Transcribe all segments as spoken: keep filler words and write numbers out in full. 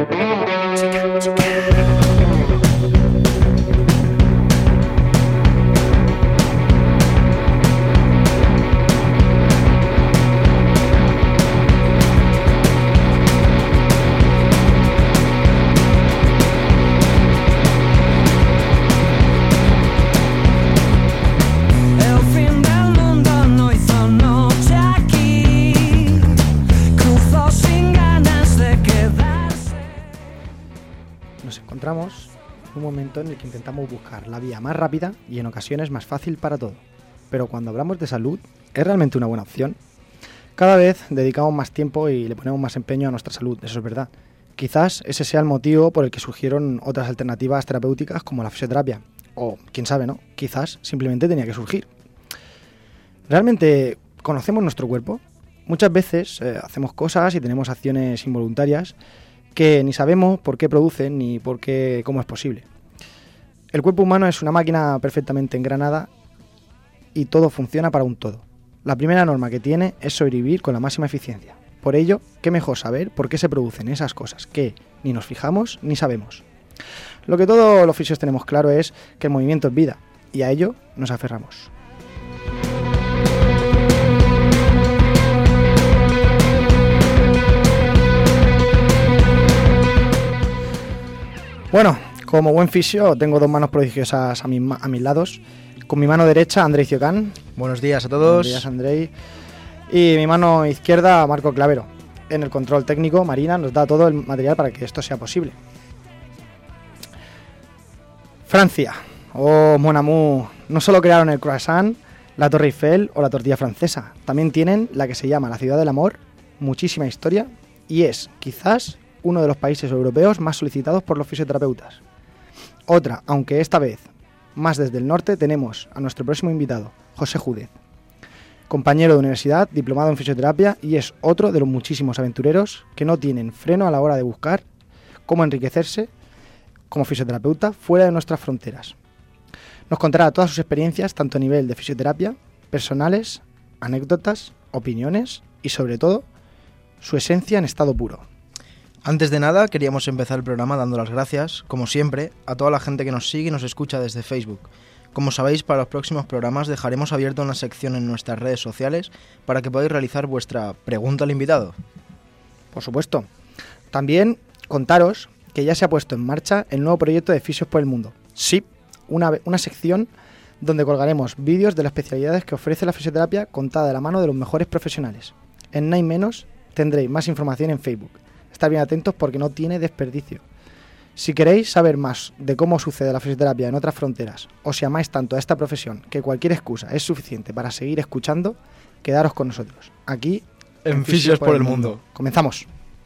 Encontramos un momento en el que intentamos buscar la vía más rápida y en ocasiones más fácil para todo. Pero cuando hablamos de salud, ¿es realmente una buena opción? Cada vez dedicamos más tiempo y le ponemos más empeño a nuestra salud, eso es verdad. Quizás ese sea el motivo por el que surgieron otras alternativas terapéuticas como la fisioterapia. O, quién sabe, ¿no? Quizás simplemente tenía que surgir. ¿Realmente conocemos nuestro cuerpo? Muchas veces eh, hacemos cosas y tenemos acciones involuntarias que ni sabemos por qué producen ni por qué, cómo es posible. El cuerpo humano es una máquina perfectamente engranada y todo funciona para un todo. La primera norma que tiene es sobrevivir con la máxima eficiencia. Por ello, qué mejor saber por qué se producen esas cosas que ni nos fijamos ni sabemos. Lo que todos los fisios tenemos claro es que el movimiento es vida y a ello nos aferramos. Bueno, como buen fisio tengo dos manos prodigiosas a, mi, a mis lados. Con mi mano derecha, Andrei Ciocán. Buenos días a todos. Buenos días, Andrei. Y mi mano izquierda, Marco Clavero. En el control técnico, Marina nos da todo el material para que esto sea posible. Francia, oh mon amour, no solo crearon el croissant, la Torre Eiffel o la tortilla francesa, también tienen la que se llama la Ciudad del Amor, muchísima historia y es, quizás, uno de los países europeos más solicitados por los fisioterapeutas. Otra, aunque esta vez más desde el norte, tenemos a nuestro próximo invitado, José Júdez, compañero de universidad, diplomado en fisioterapia y es otro de los muchísimos aventureros que no tienen freno a la hora de buscar cómo enriquecerse como fisioterapeuta fuera de nuestras fronteras. Nos contará todas sus experiencias, tanto a nivel de fisioterapia, personales, anécdotas, opiniones y sobre todo, su esencia en estado puro. Antes de nada, queríamos empezar el programa dando las gracias, como siempre, a toda la gente que nos sigue y nos escucha desde Facebook. Como sabéis, para los próximos programas dejaremos abierta una sección en nuestras redes sociales para que podáis realizar vuestra pregunta al invitado. Por supuesto. También contaros que ya se ha puesto en marcha el nuevo proyecto de Fisios por el Mundo. Sí, una, una sección donde colgaremos vídeos de las especialidades que ofrece la fisioterapia contada de la mano de los mejores profesionales. En Nada Menos tendréis más información en Facebook. Estar bien atentos porque no tiene desperdicio. Si queréis saber más de cómo sucede la fisioterapia en otras fronteras, o si amáis tanto a esta profesión que cualquier excusa es suficiente para seguir escuchando, quedaros con nosotros, aquí en, en Fisios por, por el mundo. mundo. Comenzamos.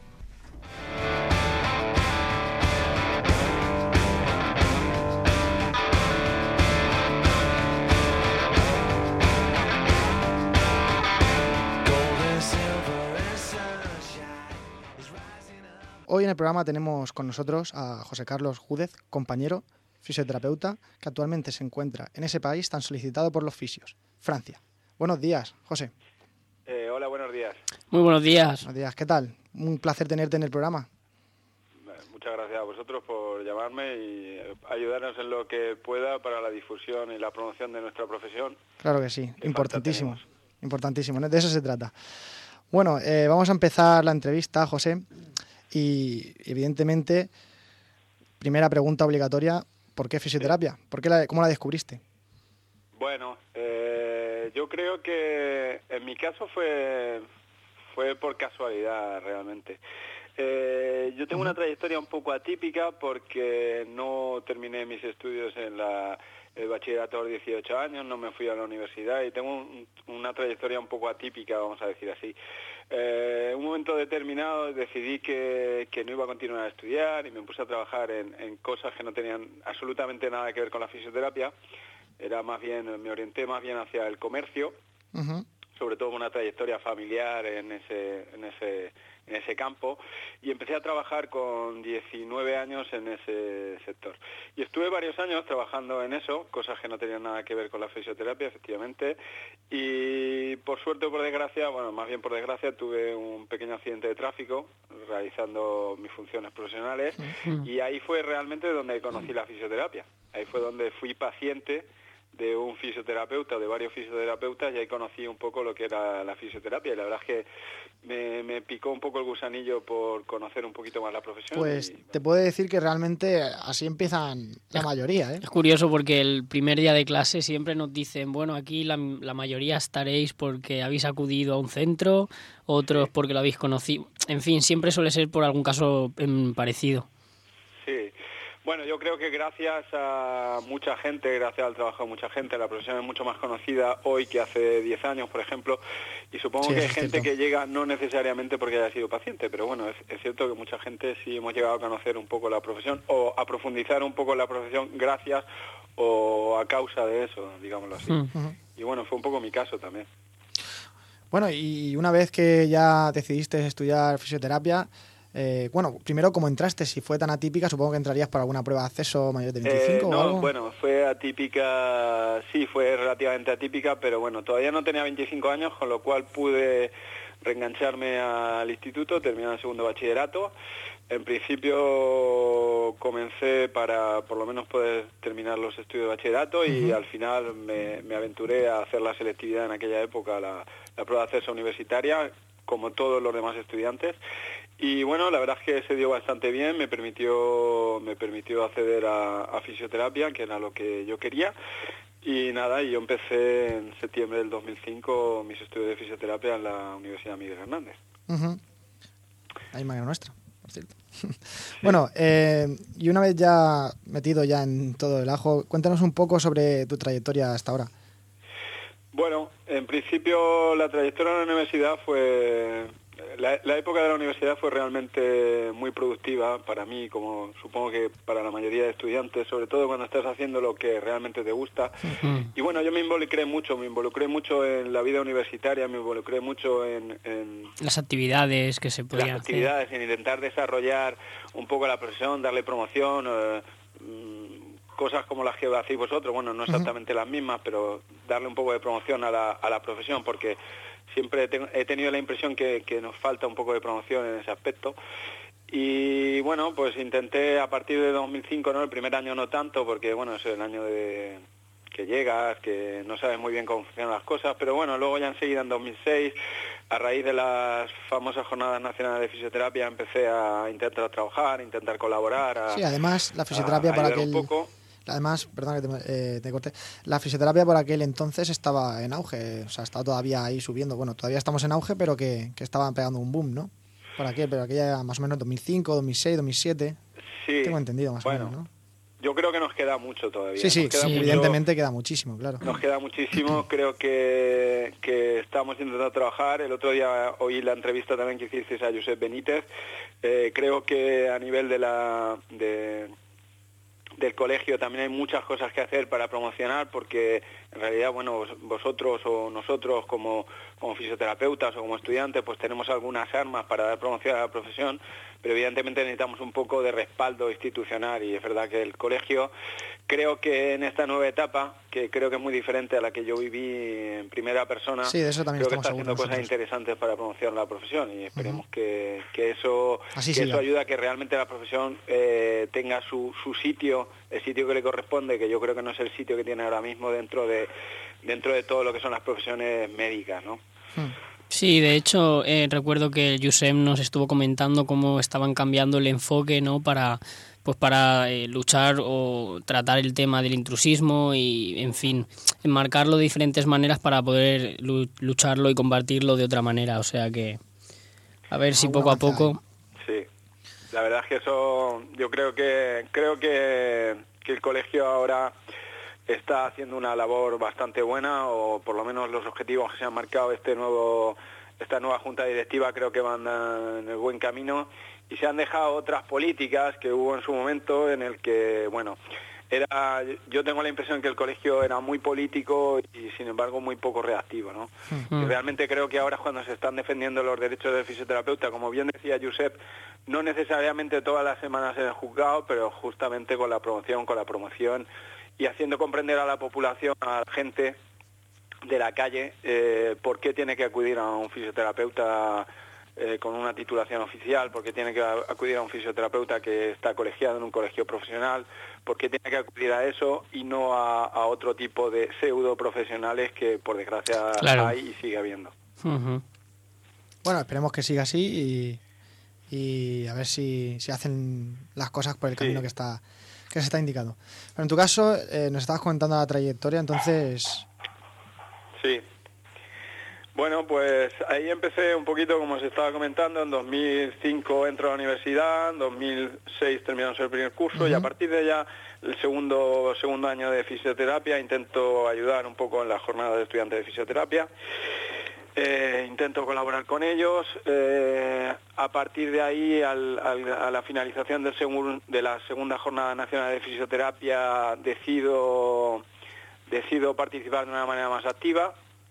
Hoy en el programa tenemos con nosotros a José Carlos Júdez, compañero, fisioterapeuta, que actualmente se encuentra en ese país tan solicitado por los fisios, Francia. Buenos días, José. Eh, hola, buenos días. Muy buenos días. Buenos días, ¿qué tal? Un placer tenerte en el programa. Muchas gracias a vosotros por llamarme y ayudarnos en lo que pueda para la difusión y la promoción de nuestra profesión. Claro que sí, importantísimo, importantísimo, de eso se trata. Bueno, eh, vamos a empezar la entrevista, José. Y evidentemente, primera pregunta obligatoria, ¿por qué fisioterapia? ¿Por qué la, ¿Cómo la descubriste? Bueno, eh, yo creo que en mi caso fue, fue por casualidad realmente. Eh, yo tengo uh-huh. una trayectoria un poco atípica porque no terminé mis estudios en la, el bachillerato a los dieciocho años, no me fui a la universidad y tengo un, una trayectoria un poco atípica, vamos a decir así. Eh, en un momento determinado decidí que, que no iba a continuar a estudiar y me puse a trabajar en, en cosas que no tenían absolutamente nada que ver con la fisioterapia. Era más bien, me orienté más bien hacia el comercio, uh-huh. sobre todo con una trayectoria familiar en ese, en ese, en ese campo, y empecé a trabajar con diecinueve años en ese sector. Y estuve varios años trabajando en eso, cosas que no tenían nada que ver con la fisioterapia, efectivamente, y por suerte o por desgracia, bueno, más bien por desgracia, tuve un pequeño accidente de tráfico realizando mis funciones profesionales, uh-huh. y ahí fue realmente donde conocí la fisioterapia. Ahí fue donde fui paciente de un fisioterapeuta, de varios fisioterapeutas, y ahí conocí un poco lo que era la fisioterapia, y la verdad es que me, me picó un poco el gusanillo por conocer un poquito más la profesión. Pues y, bueno. te puedo decir que realmente así empiezan la mayoría, ¿eh? Es curioso porque el primer día de clase siempre nos dicen, bueno, aquí la, la mayoría estaréis porque habéis acudido a un centro, otros sí. porque lo habéis conocido, en fin, siempre suele ser por algún caso em, parecido. Sí. Bueno, yo creo que gracias a mucha gente, gracias al trabajo de mucha gente, la profesión es mucho más conocida hoy que hace diez años, por ejemplo, y supongo sí, que hay gente cierto. que llega no necesariamente porque haya sido paciente, pero bueno, es, es cierto que mucha gente sí hemos llegado a conocer un poco la profesión o a profundizar un poco en la profesión gracias o a causa de eso, digámoslo así. Uh-huh. Y bueno, fue un poco mi caso también. Bueno, y una vez que ya decidiste estudiar fisioterapia, Eh, bueno, primero, ¿cómo entraste? Si fue tan atípica, supongo que entrarías por alguna prueba de acceso mayor de veinticinco eh, no, o algo. Bueno, fue atípica, sí, fue relativamente atípica, pero bueno, todavía no tenía veinticinco años, con lo cual pude reengancharme al instituto, terminar el segundo bachillerato. En principio comencé para por lo menos poder terminar los estudios de bachillerato y uh-huh. al final me, me aventuré a hacer la selectividad en aquella época, la, la prueba de acceso universitaria, como todos los demás estudiantes. Y bueno, la verdad es que se dio bastante bien, me permitió me permitió acceder a, a fisioterapia, que era lo que yo quería. Y nada, y yo empecé en septiembre del dos mil cinco mis estudios de fisioterapia en la Universidad Miguel Hernández. Uh-huh. Ahí María Nuestra, por cierto. Sí. Bueno, eh, y una vez ya metido ya en todo el ajo, cuéntanos un poco sobre tu trayectoria hasta ahora. Bueno, en principio la trayectoria en la universidad fue... La, la época de la universidad fue realmente muy productiva para mí, como supongo que para la mayoría de estudiantes, sobre todo cuando estás haciendo lo que realmente te gusta. Uh-huh. Y bueno, yo me involucré mucho, me involucré mucho en la vida universitaria, me involucré mucho en... en las actividades que se podían Las actividades, hacer. En intentar desarrollar un poco la profesión, darle promoción, eh, cosas como las que hacéis vosotros, bueno, no exactamente uh-huh. las mismas, pero darle un poco de promoción a la, a la profesión, porque siempre te, he tenido la impresión que, que nos falta un poco de promoción en ese aspecto. Y bueno, pues intenté a partir de dos mil cinco, ¿no? El primer año no tanto, porque bueno, es el año de que llegas, que no sabes muy bien cómo funcionan las cosas, pero bueno, luego ya enseguida en dos mil seis, a raíz de las famosas Jornadas Nacionales de Fisioterapia, empecé a intentar trabajar, a intentar colaborar. A, sí, además la fisioterapia a, para a aquel... un poco. Además, perdón que te, eh, te corté, la fisioterapia por aquel entonces estaba en auge, o sea, estaba todavía ahí subiendo. Bueno, todavía estamos en auge, pero que, que estaban pegando un boom, ¿no? Por aquel, pero aquella más o menos dos mil cinco, dos mil seis, dos mil siete. Sí. Tengo entendido más bueno, o menos, ¿no? Yo creo que nos queda mucho todavía. Sí, sí, queda sí mucho, evidentemente queda muchísimo, claro. Nos queda muchísimo, creo que, que estamos intentando trabajar. El otro día oí la entrevista también que hicisteis a Josep Benítez. Eh, creo que a nivel de la... De, del colegio también hay muchas cosas que hacer para promocionar, porque en realidad, bueno, vosotros o nosotros como, como fisioterapeutas o como estudiantes, pues tenemos algunas armas para dar promoción a la profesión, pero evidentemente necesitamos un poco de respaldo institucional, y es verdad que el colegio, creo que en esta nueva etapa, que creo que es muy diferente a la que yo viví en primera persona, sí, de eso también creo que está haciendo nosotros. cosas interesantes para promocionar la profesión, y esperemos uh-huh. que, que eso, Así que sí, eso ayude a que realmente la profesión eh, tenga su, su sitio, el sitio que le corresponde, que yo creo que no es el sitio que tiene ahora mismo dentro de dentro de todo lo que son las profesiones médicas, ¿no? Hmm. Sí, de hecho, eh, recuerdo que Josep nos estuvo comentando cómo estaban cambiando el enfoque, ¿no? Para pues para eh, luchar o tratar el tema del intrusismo y, en fin, enmarcarlo de diferentes maneras para poder lucharlo y combatirlo de otra manera. O sea que, a ver si poco a poco... Sí, la verdad es que eso, yo creo que creo que, que el colegio ahora está haciendo una labor bastante buena, o por lo menos los objetivos que se han marcado este nuevo esta nueva junta directiva creo que van en el buen camino, y se han dejado otras políticas que hubo en su momento en el que, bueno, era, yo tengo la impresión que el colegio era muy político y sin embargo muy poco reactivo, ¿no? Uh-huh. Y realmente creo que ahora es cuando se están defendiendo los derechos del fisioterapeuta, como bien decía Josep, no necesariamente todas las semanas en el juzgado, pero justamente con la promoción, con la promoción y haciendo comprender a la población, a la gente de la calle, eh, por qué tiene que acudir a un fisioterapeuta eh, con una titulación oficial, por qué tiene que acudir a un fisioterapeuta que está colegiado en un colegio profesional, por qué tiene que acudir a eso y no a, a otro tipo de pseudo profesionales que por desgracia claro. hay y sigue habiendo. Uh-huh. Bueno, esperemos que siga así y, y a ver si, si hacen las cosas por el camino sí. que está que se está indicado. Pero en tu caso, eh, nos estabas comentando la trayectoria, entonces... Sí. Bueno, pues ahí empecé un poquito, como se estaba comentando, en dos mil cinco entro a la universidad, en dos mil seis terminamos el primer curso uh-huh. y a partir de ya el segundo segundo año de fisioterapia intento ayudar un poco en la jornada de estudiantes de fisioterapia. Eh, intento colaborar con ellos. Eh, a partir de ahí, al, al, a la finalización del segun, de la segunda jornada nacional de fisioterapia, decido, decido participar de una manera más activa.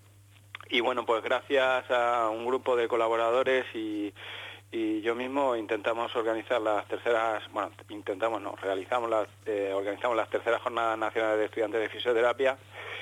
Y bueno, pues gracias a un grupo de colaboradores y, y yo mismo intentamos organizar las terceras, bueno, intentamos, no, realizamos las, eh, organizamos las terceras jornadas nacionales de estudiantes de fisioterapia.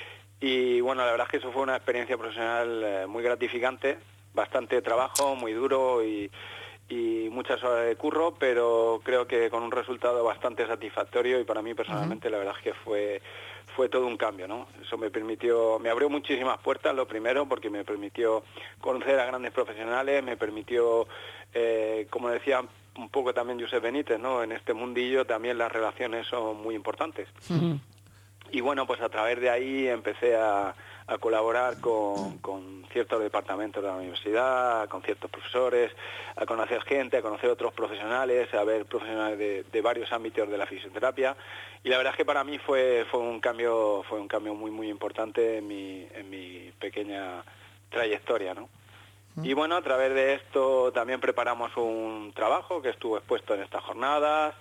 Y bueno, la verdad es que eso fue una experiencia profesional eh, muy gratificante, bastante trabajo, muy duro y, y muchas horas de curro, pero creo que con un resultado bastante satisfactorio y para mí personalmente uh-huh. la verdad es que fue fue todo un cambio, ¿no? Eso me permitió, me abrió muchísimas puertas, lo primero, porque me permitió conocer a grandes profesionales, me permitió, eh, como decía un poco también Josep Benítez, ¿no? En este mundillo también las relaciones son muy importantes. Uh-huh. Y bueno, pues a través de ahí empecé a, a colaborar con, con ciertos departamentos de la universidad, con ciertos profesores, a conocer gente, a conocer otros profesionales, a ver profesionales de, de varios ámbitos de la fisioterapia. Y la verdad es que para mí fue fue un cambio fue un cambio muy muy importante en mi en mi pequeña trayectoria, ¿no? Y bueno, a través de esto también preparamos un trabajo que estuvo expuesto en estas jornadas.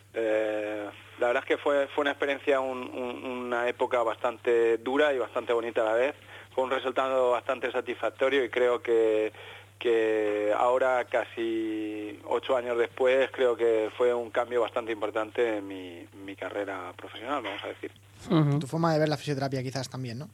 Eh, la verdad es que fue fue una experiencia, un, un, una época bastante dura y bastante bonita a la vez. Fue un resultado bastante satisfactorio y creo que, que ahora, casi ocho años después, creo que fue un cambio bastante importante en mi, mi carrera profesional, vamos a decir. Uh-huh. Tu forma de ver la fisioterapia quizás también, ¿no?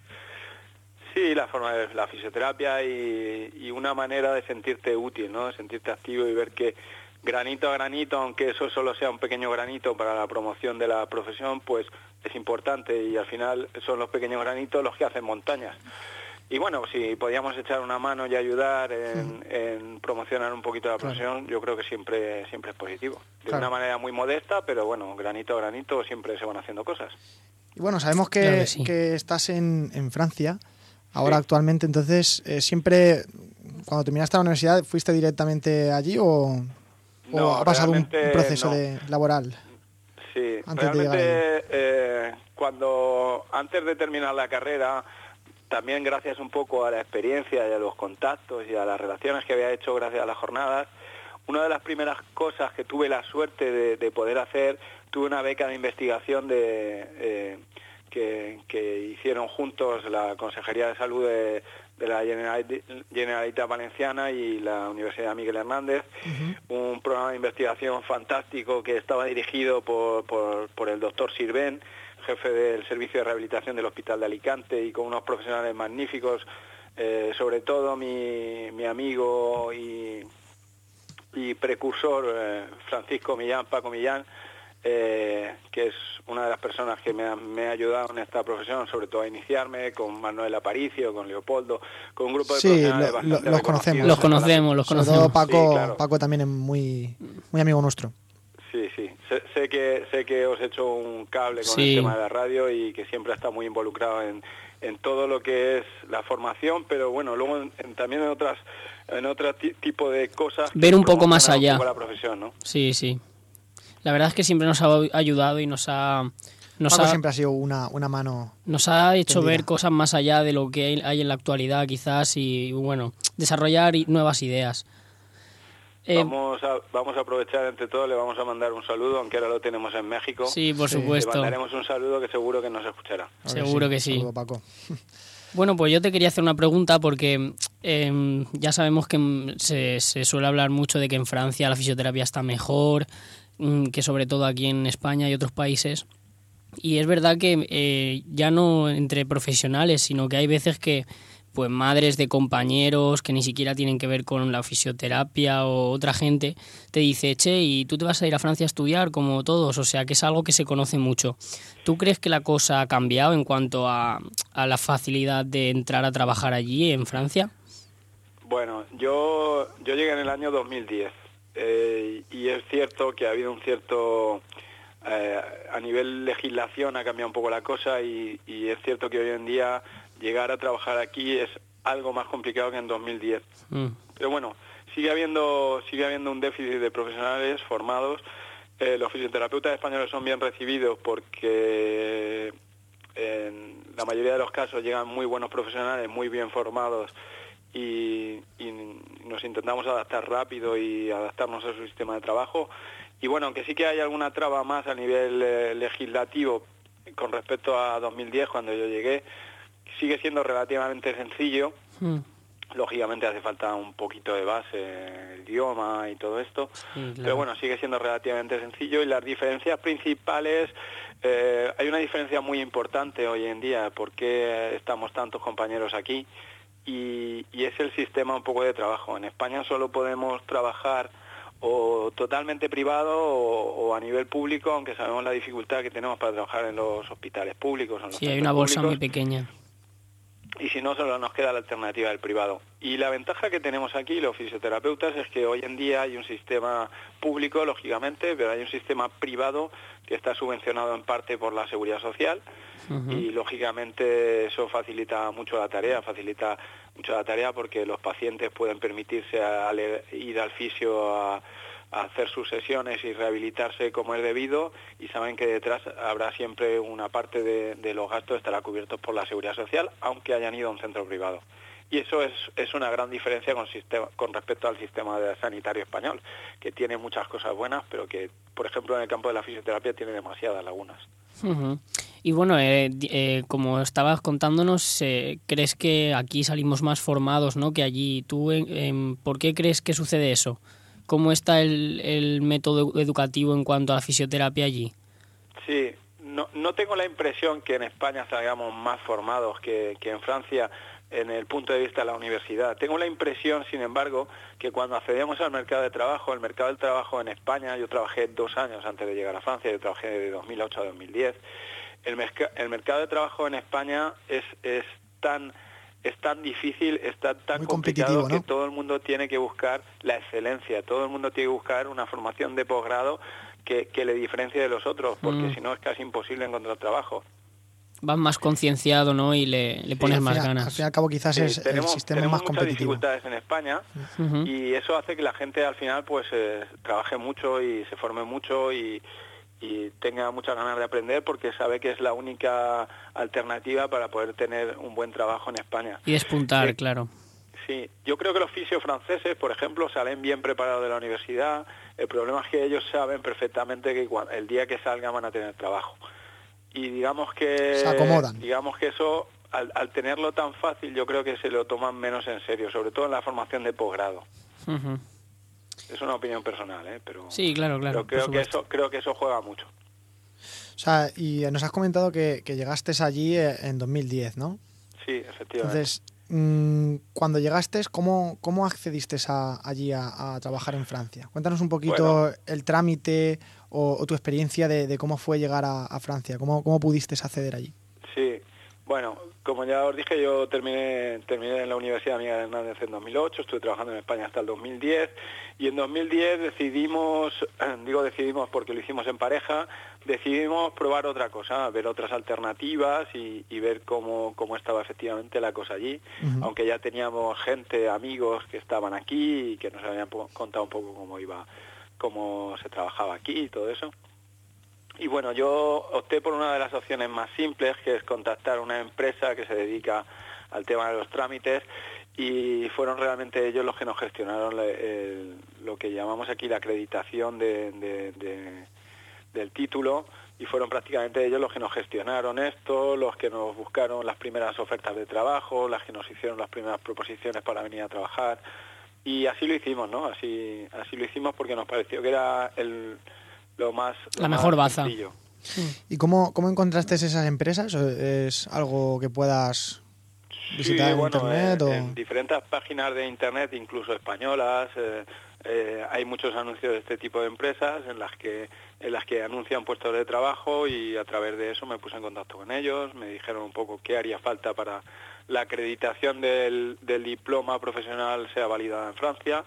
Sí, la forma de ver la fisioterapia y, y una manera de sentirte útil, ¿no? De sentirte activo y ver que granito a granito, aunque eso solo sea un pequeño granito para la promoción de la profesión, pues es importante y al final son los pequeños granitos los que hacen montañas. Y bueno, si podíamos echar una mano y ayudar en, en promocionar un poquito la profesión, claro. yo creo que siempre siempre es positivo. De claro. una manera muy modesta, pero bueno, granito a granito siempre se van haciendo cosas. Y bueno, sabemos que, claro que, sí. que estás en, en Francia ahora sí. actualmente, entonces eh, siempre, cuando terminaste la universidad, ¿fuiste directamente allí o...? ¿O no, ha pasado un proceso no. de laboral? Sí, antes realmente de eh, cuando antes de terminar la carrera, también gracias un poco a la experiencia y a los contactos y a las relaciones que había hecho gracias a las jornadas, una de las primeras cosas que tuve la suerte de, de poder hacer, tuve una beca de investigación de eh, que, que hicieron juntos la Consejería de Salud de de la Generalitat Valenciana y la Universidad Miguel Hernández, uh-huh. un programa de investigación fantástico que estaba dirigido por, por, por el doctor Sirven, jefe del Servicio de Rehabilitación del Hospital de Alicante, y con unos profesionales magníficos, eh, sobre todo mi, mi amigo y, y precursor eh, Francisco Millán, Paco Millán, Eh, que es una de las personas que me ha, me ha ayudado en esta profesión, sobre todo a iniciarme, con Manuel Aparicio, con Leopoldo, con un grupo de sí, profesionales lo, bastante lo, los conocemos. Los conocemos, los conocemos. Sobre todo Paco, sí, claro. Paco también es muy, muy amigo nuestro. Sí, sí. Sé, sé que sé que os he hecho un cable con sí. el tema de la radio y que siempre ha estado muy involucrado en, en todo lo que es la formación, pero bueno, luego en, en, también en otras en otro t- tipo de cosas. Ver un poco más allá. Un poco la profesión, ¿no? Sí, sí. La verdad es que siempre nos ha ayudado y nos ha... Nos Paco ha, siempre ha sido una, una mano... Nos ha hecho tendida. ver cosas más allá de lo que hay en la actualidad quizás y, bueno, desarrollar nuevas ideas. Eh, vamos a vamos a aprovechar entre todos, le vamos a mandar un saludo, aunque ahora lo tenemos en México. Sí, por Sí, supuesto. Le mandaremos un saludo que seguro que nos escuchará. A ver, Seguro que sí. Saludo, Paco. Bueno, pues yo te quería hacer una pregunta porque eh, ya sabemos que mm, se, se suele hablar mucho de que en Francia la fisioterapia está mejor, mm, que sobre todo aquí en España y otros países. Y es verdad que eh, ya no entre profesionales, sino que hay veces que pues madres de compañeros que ni siquiera tienen que ver con la fisioterapia o otra gente, te dice, che, y tú te vas a ir a Francia a estudiar como todos, o sea que es algo que se conoce mucho. ¿Tú crees que la cosa ha cambiado en cuanto a, a la facilidad de entrar a trabajar allí en Francia? Bueno, yo yo llegué en el año dos mil diez eh, y es cierto que ha habido un cierto... Eh, a nivel legislación ha cambiado un poco la cosa y, y es cierto que hoy en día llegar a trabajar aquí es algo más complicado que en dos mil diez. Mm. Pero bueno, sigue habiendo sigue habiendo un déficit de profesionales formados. Eh, los fisioterapeutas españoles son bien recibidos porque en la mayoría de los casos llegan muy buenos profesionales, muy bien formados y, y nos intentamos adaptar rápido y adaptarnos a su sistema de trabajo. Y bueno, aunque sí que hay alguna traba más a nivel eh, legislativo con respecto a dos mil diez, cuando yo llegué, sigue siendo relativamente sencillo. Mm. Lógicamente hace falta un poquito de base, el idioma y todo esto, sí, claro. Pero bueno, sigue siendo relativamente sencillo y las diferencias principales, eh, hay una diferencia muy importante hoy en día, por qué estamos tantos compañeros aquí, y, y es el sistema un poco de trabajo. En España solo podemos trabajar o totalmente privado o, o a nivel público, aunque sabemos la dificultad que tenemos para trabajar en los hospitales públicos. En los sí, hay una bolsa públicos, muy pequeña. Y si no, solo nos queda la alternativa del privado. Y la ventaja que tenemos aquí, los fisioterapeutas, es que hoy en día hay un sistema público, lógicamente, pero hay un sistema privado que está subvencionado en parte por la Seguridad Social. Uh-huh. Y lógicamente eso facilita mucho la tarea, facilita mucho la tarea porque los pacientes pueden permitirse a, a ir al fisio a, a hacer sus sesiones y rehabilitarse como es debido, y saben que detrás habrá siempre una parte de, de los gastos estará cubiertos por la Seguridad Social, aunque hayan ido a un centro privado. Y eso es, es una gran diferencia con, sistema, con respecto al sistema sanitario español, que tiene muchas cosas buenas, pero que, por ejemplo, en el campo de la fisioterapia tiene demasiadas lagunas. Uh-huh. Y bueno, eh, eh, como estabas contándonos, eh, ¿crees que aquí salimos más formados, ¿no?, que allí? ¿Tú eh, eh, por qué crees que sucede eso? ¿Cómo está el, el método educativo en cuanto a la fisioterapia allí? Sí, no, no tengo la impresión que en España salgamos más formados que, que en Francia en el punto de vista de la universidad. Tengo la impresión, sin embargo, que cuando accedemos al mercado de trabajo, el mercado del trabajo en España, yo trabajé dos años antes de llegar a Francia, yo trabajé de dos mil ocho a dos mil diez, el, merc- el mercado de trabajo en España es, es tan... es tan difícil, está tan muy complicado, ¿no?, que todo el mundo tiene que buscar la excelencia, todo el mundo tiene que buscar una formación de posgrado que, que le diferencie de los otros, porque mm. si no es casi imposible encontrar trabajo. Vas más concienciado, ¿no?, y le, le pones sí, más final, ganas. Al fin y al cabo quizás sí, es tenemos, el sistema tenemos más competitivo. Tenemos muchas dificultades en España uh-huh. y eso hace que la gente al final pues eh, trabaje mucho y se forme mucho y y tenga muchas ganas de aprender, porque sabe que es la única alternativa para poder tener un buen trabajo en España. Y despuntar, sí, claro. Sí, yo creo que los fisios franceses, por ejemplo, salen bien preparados de la universidad. El problema es que ellos saben perfectamente que el día que salgan van a tener trabajo. Y digamos que... se acomodan. Digamos que eso, al, al tenerlo tan fácil, yo creo que se lo toman menos en serio, sobre todo en la formación de posgrado. Uh-huh. Es una opinión personal, ¿eh? Pero, sí, claro, claro. Pero creo que eso, creo que eso juega mucho. O sea, y nos has comentado que, que llegaste allí en dos mil diez, ¿no? Sí, efectivamente. Entonces, mmm, cuando llegaste, ¿cómo, cómo accediste a, allí a, a trabajar en Francia? Cuéntanos un poquito bueno, el trámite o, o tu experiencia de, de cómo fue llegar a, a Francia. ¿Cómo, ¿Cómo pudiste acceder allí? Sí, bueno, como ya os dije, yo terminé terminé en la Universidad Miguel Hernández en dos mil ocho, estuve trabajando en España hasta el dos mil diez, y en dos mil diez decidimos, digo decidimos porque lo hicimos en pareja, decidimos probar otra cosa, ver otras alternativas y, y ver cómo, cómo estaba efectivamente la cosa allí, uh-huh. aunque ya teníamos gente, amigos que estaban aquí y que nos habían contado un poco cómo iba, cómo se trabajaba aquí y todo eso. Y bueno, yo opté por una de las opciones más simples, que es contactar a una empresa que se dedica al tema de los trámites, y fueron realmente ellos los que nos gestionaron el, el, lo que llamamos aquí la acreditación de, de, de, del título, y fueron prácticamente ellos los que nos gestionaron esto, los que nos buscaron las primeras ofertas de trabajo, las que nos hicieron las primeras proposiciones para venir a trabajar, y así lo hicimos, ¿no? Así así lo hicimos porque nos pareció que era el lo más lo la mejor más baza. sencillo. ¿Y cómo, cómo encontraste esas empresas? ¿Es algo que puedas visitar sí, en bueno, internet? En, o... en diferentes páginas de internet, incluso españolas, eh, eh, hay muchos anuncios de este tipo de empresas en las que en las que anuncian puestos de trabajo, y a través de eso me puse en contacto con ellos, me dijeron un poco qué haría falta para la acreditación del, del diploma profesional sea validada en Francia,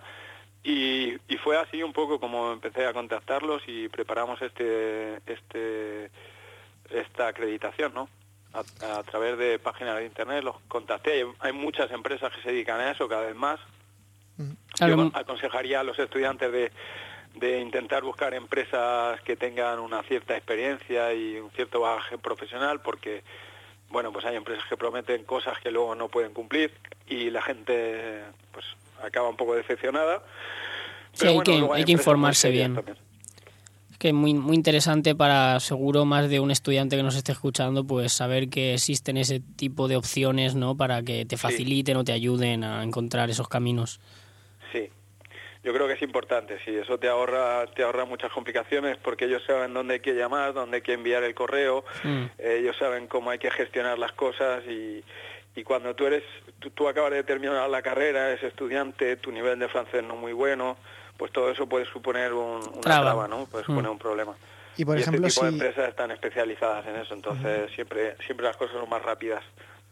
y, y fue así un poco como empecé a contactarlos y preparamos este este esta acreditación, ¿no? A, a través de páginas de internet los contacté. Hay, hay muchas empresas que se dedican a eso cada vez más. Claro. Yo aconsejaría a los estudiantes de, de intentar buscar empresas que tengan una cierta experiencia y un cierto bagaje profesional, porque bueno, pues hay empresas que prometen cosas que luego no pueden cumplir y la gente pues acaba un poco decepcionada. Sí, hay, bueno, que, hay, hay que informarse bien. También. Que es muy, muy interesante para, seguro, más de un estudiante que nos esté escuchando, pues saber que existen ese tipo de opciones, ¿no? Para que te faciliten sí. o te ayuden a encontrar esos caminos. Sí, yo creo que es importante, sí, eso te ahorra te ahorra muchas complicaciones, porque ellos saben dónde hay que llamar, dónde hay que enviar el correo, mm. eh, ellos saben cómo hay que gestionar las cosas, y, y cuando tú eres tú, tú acabas de terminar la carrera, eres estudiante, tu nivel de francés no es muy bueno, pues todo eso puede suponer un, una traba, traba ¿no? Puede suponer mm. un problema. Y por y ejemplo, este tipo si... de empresas están especializadas en eso, entonces mm. siempre siempre las cosas son más rápidas.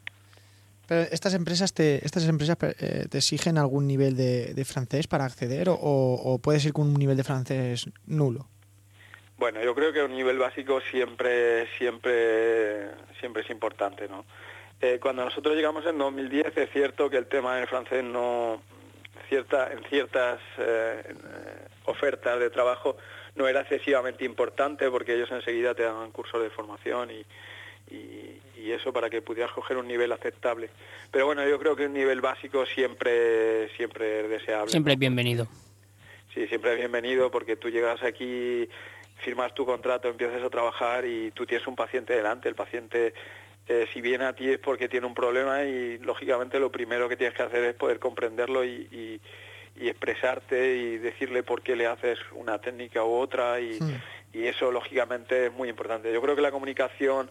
Pero estas empresas te estas empresas eh, te exigen algún nivel de, de francés para acceder, o, o puedes ir con un nivel de francés nulo. Bueno, yo creo que un nivel básico siempre siempre siempre es importante, ¿no? Eh, cuando nosotros llegamos en dos mil diez es cierto que el tema del francés no cierta en ciertas eh, ofertas de trabajo no era excesivamente importante, porque ellos enseguida te daban cursos de formación y Y, y eso para que pudieras coger un nivel aceptable. Pero bueno, yo creo que un nivel básico siempre siempre es deseable. Siempre ¿no? es bienvenido. Sí, siempre es bienvenido, porque tú llegas aquí, firmas tu contrato, empiezas a trabajar y tú tienes un paciente delante. El paciente, eh, si viene a ti es porque tiene un problema, y lógicamente lo primero que tienes que hacer es poder comprenderlo y, y, y expresarte y decirle por qué le haces una técnica u otra, y, sí. y eso lógicamente es muy importante. Yo creo que la comunicación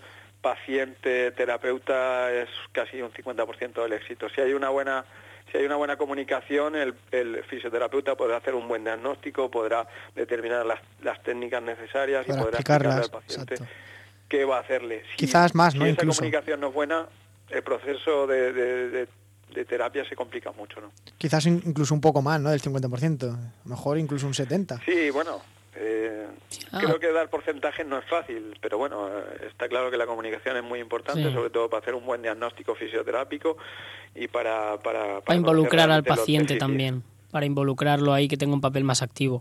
paciente-terapeuta es casi un cincuenta por ciento del éxito. Si hay una buena si hay una buena comunicación, el, el fisioterapeuta podrá hacer un buen diagnóstico, podrá determinar las, las técnicas necesarias para y podrá explicarle al paciente exacto. qué va a hacerle. Si, Quizás más, ¿no? Si Incluso. esa comunicación no es buena, el proceso de, de, de, de terapia se complica mucho, ¿no? Quizás incluso un poco más, ¿no? Del cincuenta por ciento. A lo mejor incluso un setenta por ciento. Sí, bueno... Eh, ah. Creo que dar porcentajes no es fácil, pero bueno, está claro que la comunicación es muy importante, sí. sobre todo para hacer un buen diagnóstico fisioterápico y para... Para, para, para involucrar al paciente también, para involucrarlo ahí, que tenga un papel más activo.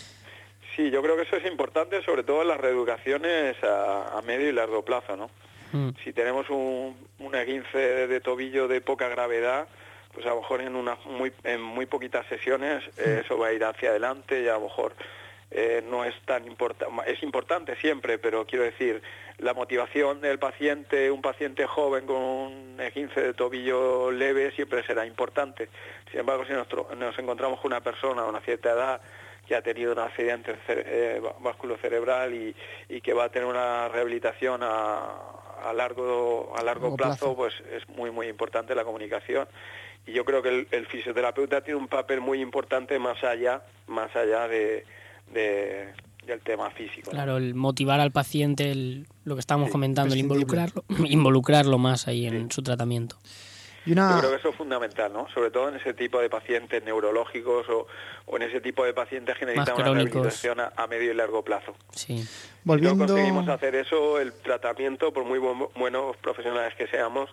Sí, yo creo que eso es importante, sobre todo en las reeducaciones a, a medio y largo plazo, ¿no? Mm. Si tenemos un, un esguince de tobillo de poca gravedad, pues a lo mejor en, una, muy, en muy poquitas sesiones eh, eso va a ir hacia adelante, y a lo mejor... Eh, no es tan importante, es importante siempre, pero quiero decir, la motivación del paciente, un paciente joven con un esguince de tobillo leve siempre será importante. Sin embargo, si nos, nos encontramos con una persona de una cierta edad que ha tenido un accidente eh, vasculocerebral y, y que va a tener una rehabilitación a, a largo a largo, largo plazo, plazo, pues es muy muy importante la comunicación. Y yo creo que el, el fisioterapeuta tiene un papel muy importante más allá, más allá de De, del tema físico, ¿no? Claro, el motivar al paciente, el, lo que estábamos sí, comentando, el involucrarlo, involucrarlo más ahí en sí. su tratamiento. Y una... Yo creo que eso es fundamental, ¿no? Sobre todo en ese tipo de pacientes neurológicos o, o en ese tipo de pacientes que necesitan una rehabilitación a, a medio y largo plazo. Sí. Volviendo... Si no conseguimos hacer eso, el tratamiento, por muy bu buenos profesionales que seamos,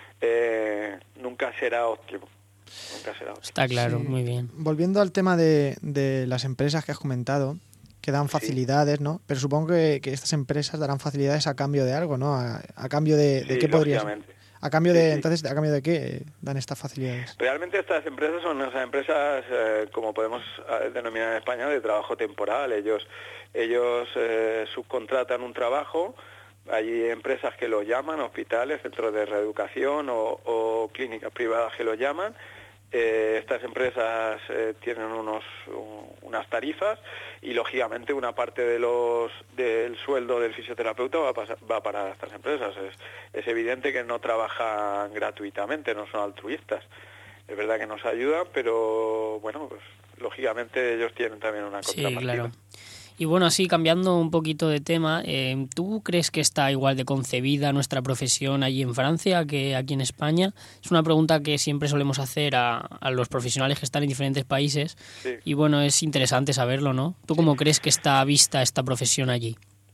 eh, nunca será óptimo. Nunca será óptimo. Está claro, sí. muy bien. Volviendo al tema de, de las empresas que has comentado, que dan facilidades, sí. ¿no? Pero supongo que, que estas empresas darán facilidades a cambio de algo, ¿no? A, a cambio de, de sí, qué podrías... ¿A cambio de, Sí, sí. entonces, a cambio de qué dan estas facilidades? Realmente estas empresas son esas empresas, eh, como podemos eh, denominar en España, de trabajo temporal. Ellos, ellos eh, subcontratan un trabajo. Hay empresas que lo llaman, hospitales, centros de reeducación o, o clínicas privadas que lo llaman. Eh, estas empresas eh, tienen unos un, unas tarifas y lógicamente una parte de los del sueldo del fisioterapeuta va a, pasar, va para estas empresas. Es, es evidente que no trabajan gratuitamente, no son altruistas. Es verdad que nos ayudan, pero bueno, pues lógicamente ellos tienen también una contrapartida. Sí, claro. Y bueno, así cambiando un poquito de tema, eh, ¿tú crees que está igual de concebida nuestra profesión allí en Francia que aquí en España? Es una pregunta que siempre solemos hacer a, a los profesionales que están en diferentes países. Sí. Y bueno, es interesante saberlo, ¿no? ¿Tú cómo crees que está vista esta profesión allí?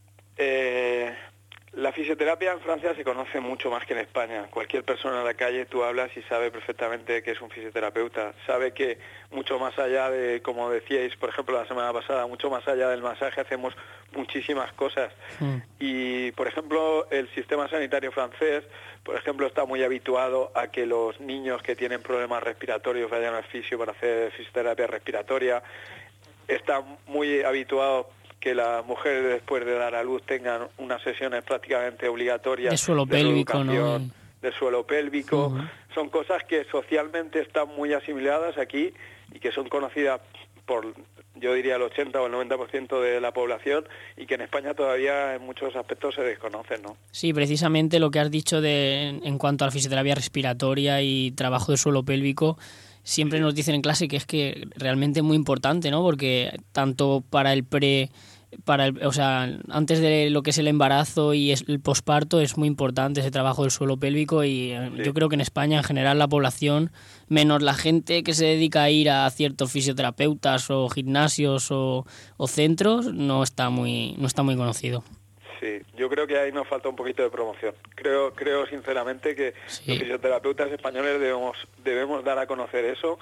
Eh, la fisioterapia en Francia se conoce mucho más que en España. Cualquier persona en la calle tú hablas y sabe perfectamente que es un fisioterapeuta. Sabe que mucho más allá de, como decíais, por ejemplo, la semana pasada, mucho más allá del masaje hacemos muchísimas cosas. Mm. Y, por ejemplo, el sistema sanitario francés, por ejemplo, está muy habituado a que los niños que tienen problemas respiratorios vayan al fisio para hacer fisioterapia respiratoria. Está muy habituado que las mujeres después de dar a luz tengan unas sesiones prácticamente obligatorias de suelo de pélvico, ¿no? De suelo pélvico. Uh-huh. Son cosas que socialmente están muy asimiladas aquí y que son conocidas por, yo diría, el ochenta o el noventa por ciento de la población y que en España todavía en muchos aspectos se desconocen, ¿no? Sí, precisamente lo que has dicho de en cuanto a la fisioterapia respiratoria y trabajo de suelo pélvico, siempre nos dicen en clase que es que realmente es muy importante, ¿no? Porque tanto para el pre... para el, o sea, antes de lo que es el embarazo y el posparto es muy importante ese trabajo del suelo pélvico y sí. Yo creo que en España en general la población, menos la gente que se dedica a ir a ciertos fisioterapeutas o gimnasios o, o centros, no está muy no está muy conocido. Sí, yo creo que ahí nos falta un poquito de promoción. Creo creo sinceramente que sí. Los fisioterapeutas españoles debemos debemos dar a conocer eso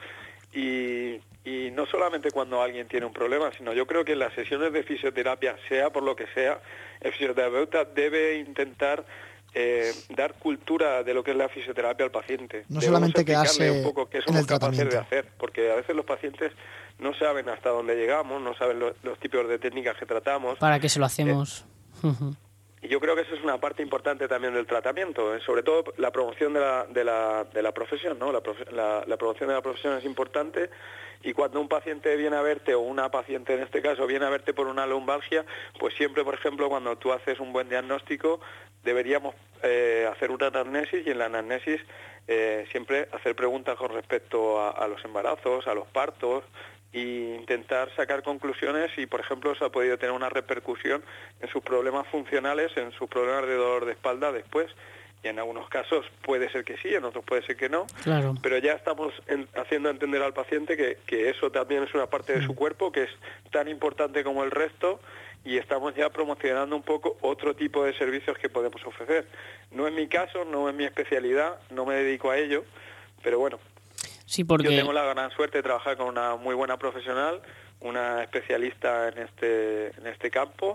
y Y no solamente cuando alguien tiene un problema, sino yo creo que en las sesiones de fisioterapia, sea por lo que sea, el fisioterapeuta debe intentar eh, dar cultura de lo que es la fisioterapia al paciente. No Debemos solamente que hace un poco qué somos capaces de hacer, porque a veces los pacientes no saben hasta dónde llegamos, no saben lo, los tipos de técnicas que tratamos. ¿Para qué se lo hacemos? Eh, uh-huh. Y yo creo que eso es una parte importante también del tratamiento, eh, sobre todo la promoción de la, de la, de la profesión, ¿no? La, profe, la, la promoción de la profesión es importante y cuando un paciente viene a verte, o una paciente en este caso, viene a verte por una lumbalgia, pues siempre, por ejemplo, cuando tú haces un buen diagnóstico, deberíamos eh, hacer una anamnesis y en la anamnesis eh, siempre hacer preguntas con respecto a, a los embarazos, a los partos, e intentar sacar conclusiones si, por ejemplo, se ha podido tener una repercusión en sus problemas funcionales, en sus problemas de dolor de espalda después. Y en algunos casos puede ser que sí, en otros puede ser que no. Claro. Pero ya estamos en, haciendo entender al paciente que, que eso también es una parte de su cuerpo que es tan importante como el resto y estamos ya promocionando un poco otro tipo de servicios que podemos ofrecer. No es mi caso, no es mi especialidad, no me dedico a ello, pero bueno. Sí, porque... Yo tengo la gran suerte de trabajar con una muy buena profesional, una especialista en este en este campo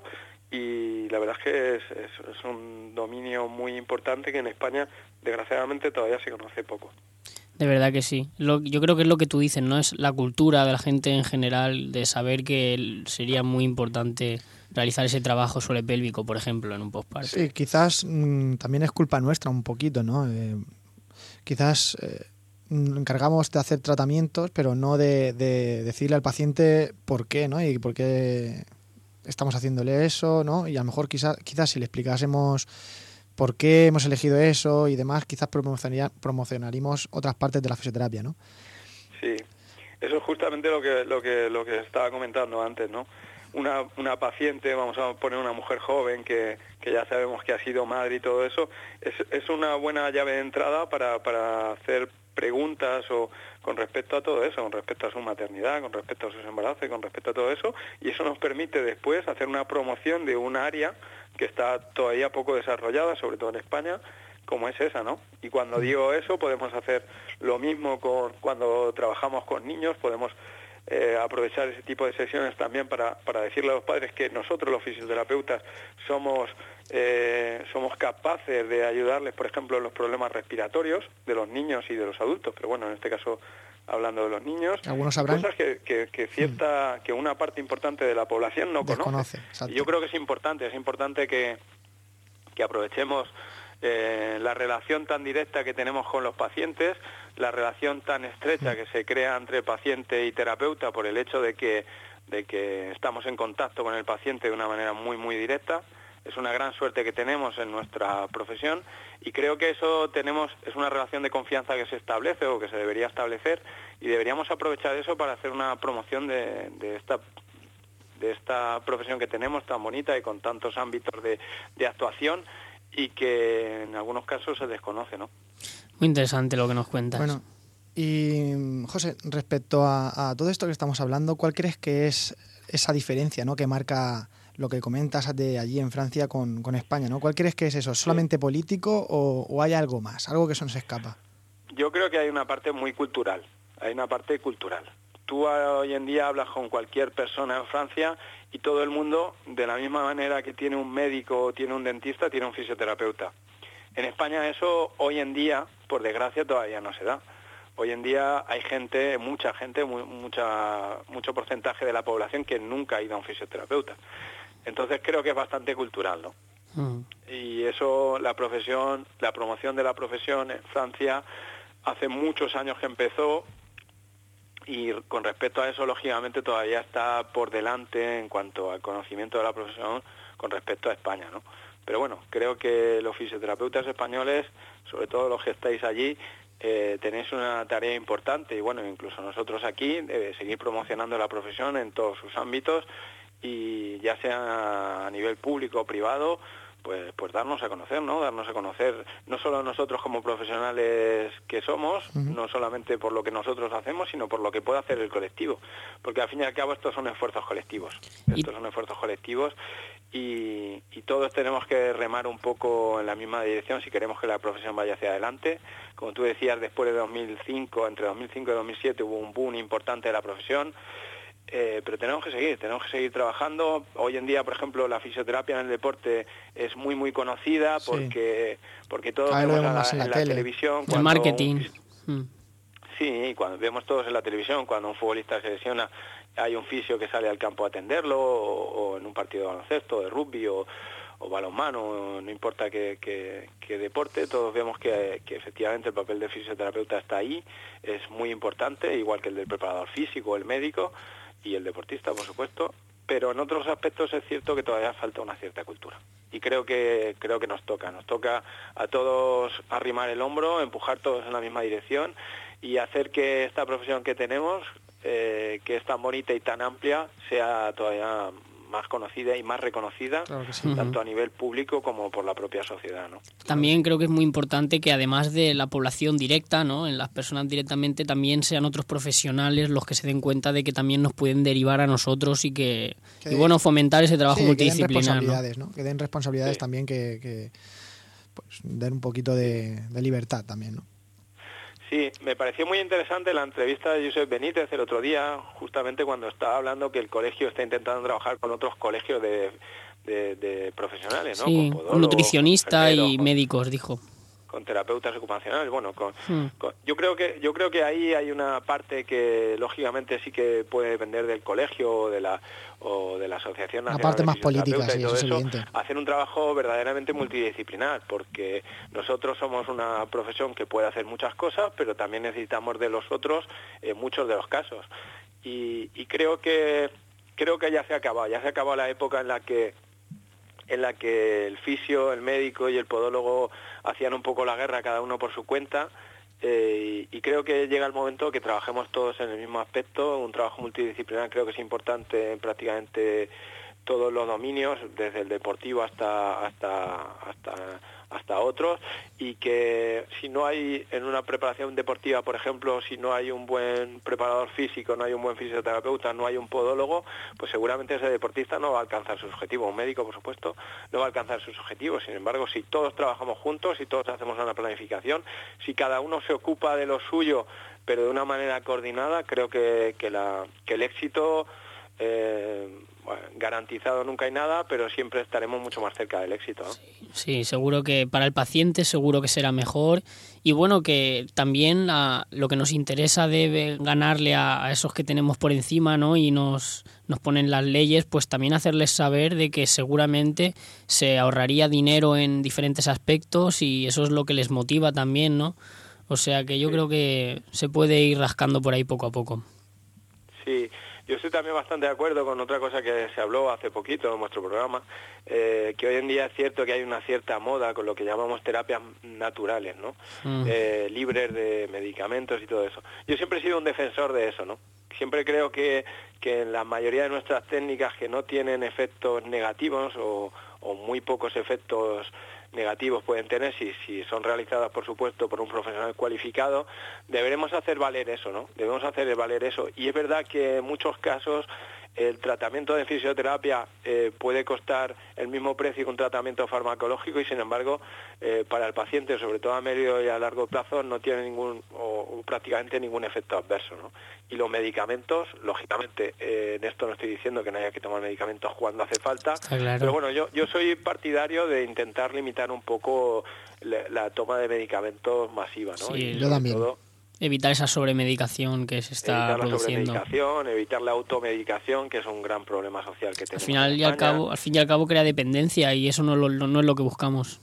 y la verdad es que es, es, es un dominio muy importante que en España desgraciadamente todavía se conoce poco. De verdad que sí. Lo, yo creo que es lo que tú dices, ¿no? Es la cultura de la gente en general de saber que sería muy importante realizar ese trabajo suelo-pélvico, por ejemplo, en un posparto. Sí, quizás mmm, también es culpa nuestra un poquito, ¿no? Eh, quizás... Eh... encargamos de hacer tratamientos, pero no de, de decirle al paciente por qué, ¿no? Y por qué estamos haciéndole eso, ¿no? Y a lo mejor quizás quizás si le explicásemos por qué hemos elegido eso y demás, quizás promocionaríamos otras partes de la fisioterapia, ¿no? Sí, eso es justamente lo que lo que lo que estaba comentando antes, ¿no? Una una paciente, vamos a poner una mujer joven que, que ya sabemos que ha sido madre y todo eso, es, es una buena llave de entrada para, para hacer preguntas o con respecto a todo eso, con respecto a su maternidad, con respecto a sus embarazos, con respecto a todo eso, y eso nos permite después hacer una promoción de un área que está todavía poco desarrollada, sobre todo en España, como es esa, ¿no? Y cuando digo eso, podemos hacer lo mismo con cuando trabajamos con niños, podemos eh, aprovechar ese tipo de sesiones también para, para decirle a los padres que nosotros los fisioterapeutas somos, eh, somos capaces de ayudarles, por ejemplo, en los problemas respiratorios de los niños y de los adultos, pero bueno, en este caso hablando de los niños, algunos sabrán cosas que, que, que cierta, que una parte importante de la población no desconoce, conoce. Y yo creo que es importante, es importante que, que aprovechemos eh, la relación tan directa que tenemos con los pacientes, la relación tan estrecha que se crea entre paciente y terapeuta por el hecho de que, de que estamos en contacto con el paciente de una manera muy, muy directa. Es una gran suerte que tenemos en nuestra profesión y creo que eso tenemos, es una relación de confianza que se establece o que se debería establecer y deberíamos aprovechar eso para hacer una promoción de, de esta de esta profesión que tenemos tan bonita y con tantos ámbitos de, de actuación y que en algunos casos se desconoce, ¿no? Muy interesante lo que nos cuentas. Bueno, y José, respecto a, a todo esto que estamos hablando, ¿cuál crees que es esa diferencia, ¿no?, que marca lo que comentas de allí en Francia con, con España, ¿no? ¿Cuál crees que es eso? ¿Solamente político o, o hay algo más, algo que eso nos escapa? Yo creo que hay una parte muy cultural, hay una parte cultural. Tú hoy en día hablas con cualquier persona en Francia y todo el mundo, de la misma manera que tiene un médico o tiene un dentista, tiene un fisioterapeuta. En España eso hoy en día, por desgracia, todavía no se da. Hoy en día hay gente, mucha gente, muy, mucha, mucho porcentaje de la población que nunca ha ido a un fisioterapeuta. Entonces creo que es bastante cultural, ¿no? Uh-huh. Y eso, la profesión, la promoción de la profesión en Francia hace muchos años que empezó y con respecto a eso, lógicamente, todavía está por delante en cuanto al conocimiento de la profesión con respecto a España, ¿no? Pero bueno, creo que los fisioterapeutas españoles, sobre todo los que estáis allí, eh, tenéis una tarea importante y bueno, incluso nosotros aquí, de seguir promocionando la profesión en todos sus ámbitos y ya sea a nivel público o privado, pues pues darnos a conocer, ¿no? Darnos a conocer no solo nosotros como profesionales que somos, uh-huh. no solamente por lo que nosotros hacemos, sino por lo que puede hacer el colectivo, porque al fin y al cabo estos son esfuerzos colectivos, estos son esfuerzos colectivos y, y todos tenemos que remar un poco en la misma dirección si queremos que la profesión vaya hacia adelante. Como tú decías, después de dos mil cinco, entre dos mil cinco y dos mil siete hubo un boom importante de la profesión. Eh, pero tenemos que seguir, tenemos que seguir trabajando. Hoy en día, por ejemplo, la fisioterapia en el deporte es muy, muy conocida porque sí. porque todos ah, vemos en la, en la, en la tele. televisión. El marketing. Un, sí, cuando vemos todos en la televisión, cuando un futbolista se lesiona, hay un fisio que sale al campo a atenderlo, o, o en un partido de baloncesto, de rugby, o, o balonmano, no importa qué, qué, qué deporte, todos vemos que, que efectivamente el papel del fisioterapeuta está ahí, es muy importante, igual que el del preparador físico, el médico, y el deportista, por supuesto, pero en otros aspectos es cierto que todavía falta una cierta cultura. Y creo que creo que nos toca, nos toca a todos arrimar el hombro, empujar todos en la misma dirección y hacer que esta profesión que tenemos, eh, que es tan bonita y tan amplia, sea todavía más conocida y más reconocida, claro que sí. tanto a nivel público como por la propia sociedad, ¿no? También creo que es muy importante que además de la población directa, ¿no?, en las personas directamente, también sean otros profesionales los que se den cuenta de que también nos pueden derivar a nosotros y que, que y bueno, fomentar ese trabajo sí, multidisciplinar. Que den responsabilidades, ¿no? ¿no? Que den responsabilidades sí. también que, que pues den un poquito de, de libertad también, ¿no? Sí, me pareció muy interesante la entrevista de Josep Benítez el otro día, justamente cuando estaba hablando que el colegio está intentando trabajar con otros colegios de, de, de profesionales, ¿no? Sí, con podólogos, un nutricionista con y con, médicos, dijo. Con terapeutas ocupacionales, bueno, con, hmm. con, yo creo que yo creo que ahí hay una parte que lógicamente sí que puede depender del colegio o de la o de la Asociación Nacional una parte de más política, sí, y todo eso es eso, evidente. hacer un trabajo verdaderamente multidisciplinar, porque nosotros somos una profesión que puede hacer muchas cosas, pero también necesitamos de los otros en muchos de los casos. Y, y creo que creo que ya se ha acabado, ya se ha acabado la época en la que en la que el fisio, el médico y el podólogo hacían un poco la guerra cada uno por su cuenta, eh, y, y creo que llega el momento que trabajemos todos en el mismo aspecto. Un trabajo multidisciplinar creo que es importante en prácticamente todos los dominios, desde el deportivo hasta hasta hasta hasta otros, y que si no hay en una preparación deportiva, por ejemplo, si no hay un buen preparador físico, no hay un buen fisioterapeuta, no hay un podólogo, pues seguramente ese deportista no va a alcanzar sus objetivos. Un médico, por supuesto, no va a alcanzar sus objetivos. Sin embargo, si todos trabajamos juntos, si todos hacemos una planificación, si cada uno se ocupa de lo suyo pero de una manera coordinada creo que, que, la, que el éxito, eh, bueno, garantizado nunca hay nada, pero siempre estaremos mucho más cerca del éxito, ¿no? Sí, sí, seguro que para el paciente seguro que será mejor, y bueno, que también la, lo que nos interesa debe ganarle a, a esos que tenemos por encima, ¿no? Y nos, nos ponen las leyes, pues también hacerles saber de que seguramente se ahorraría dinero en diferentes aspectos, y eso es lo que les motiva también, ¿no? O sea que yo sí. creo que se puede ir rascando por ahí poco a poco. Sí, yo estoy también bastante de acuerdo con otra cosa que se habló hace poquito en nuestro programa, eh, que hoy en día es cierto que hay una cierta moda con lo que llamamos terapias naturales, ¿no? Mm. Eh, libres de medicamentos y todo eso. Yo siempre he sido un defensor de eso, ¿no? Siempre creo que, que en la mayoría de nuestras técnicas que no tienen efectos negativos o, o muy pocos efectos negativos pueden tener, si, si son realizadas, por supuesto, por un profesional cualificado, deberemos hacer valer eso, ¿no? Debemos hacer valer eso. Y es verdad que en muchos casos el tratamiento de fisioterapia eh, puede costar el mismo precio que un tratamiento farmacológico y, sin embargo, eh, para el paciente, sobre todo a medio y a largo plazo, no tiene ningún o, o prácticamente ningún efecto adverso, ¿no? Y los medicamentos, lógicamente, eh, en esto no estoy diciendo que no haya que tomar medicamentos cuando hace falta, claro. Pero bueno, yo, yo soy partidario de intentar limitar un poco la, la toma de medicamentos masiva, ¿no? Sí, y yo también. Todo, evitar esa sobremedicación que se está evitar produciendo. La sobremedicación, evitar la automedicación, que es un gran problema social que tenemos. Al final y al cabo, al fin y al cabo crea dependencia, y eso no, lo, no es lo que buscamos.